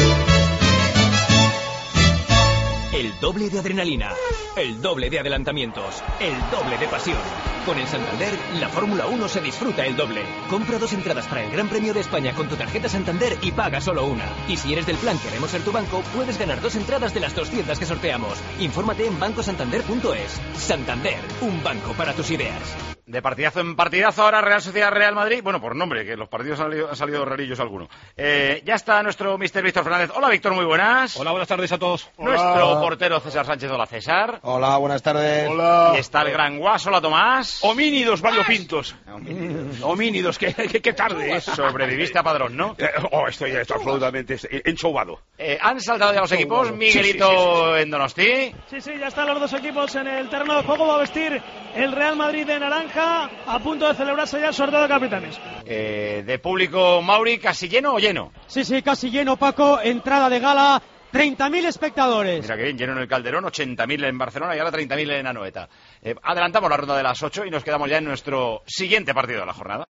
El doble de adrenalina, el doble de adelantamientos, el doble de pasión. Con el Santander, la Fórmula uno se disfruta el doble. Compra dos entradas para el Gran Premio de España con tu tarjeta Santander y paga solo una. Y si eres del plan Queremos ser tu banco, puedes ganar dos entradas de las doscientas que sorteamos. Infórmate en banco santander punto es. Santander, un banco para tus ideas. De partidazo en partidazo, ahora Real Sociedad, Real Madrid. Bueno, por nombre, que los partidos han salido, han salido rarillos algunos. Eh, ya está nuestro mister Víctor Fernández. Hola, Víctor, muy buenas. Hola, buenas tardes a todos. Nuestro Hola. portero César Sánchez. Hola, César. Hola, buenas tardes. Hola. Y está el gran Guas. Hola, Tomás. Homínidos variopintos. Homínidos, qué, qué, qué tarde es. Sobreviviste a Padrón, ¿no? Eh, oh, estoy, estoy absolutamente enchobado. Eh, ¿Han saltado ya los equipos? Miguelito sí, sí, sí, sí. en Donosti. Sí, sí, ya están los dos equipos en el terreno de juego. Va a vestir el Real Madrid de naranja, a punto de celebrarse ya el sorteo de capitanes. Eh, de público, Mauri, ¿casi lleno o lleno? Sí, sí, casi lleno, Paco. Entrada de gala, treinta mil espectadores. Mira que bien, lleno en el Calderón, ochenta mil en Barcelona y ahora treinta mil en Anoeta. Eh, adelantamos la ronda de las ocho y nos quedamos ya en nuestro siguiente partido de la jornada.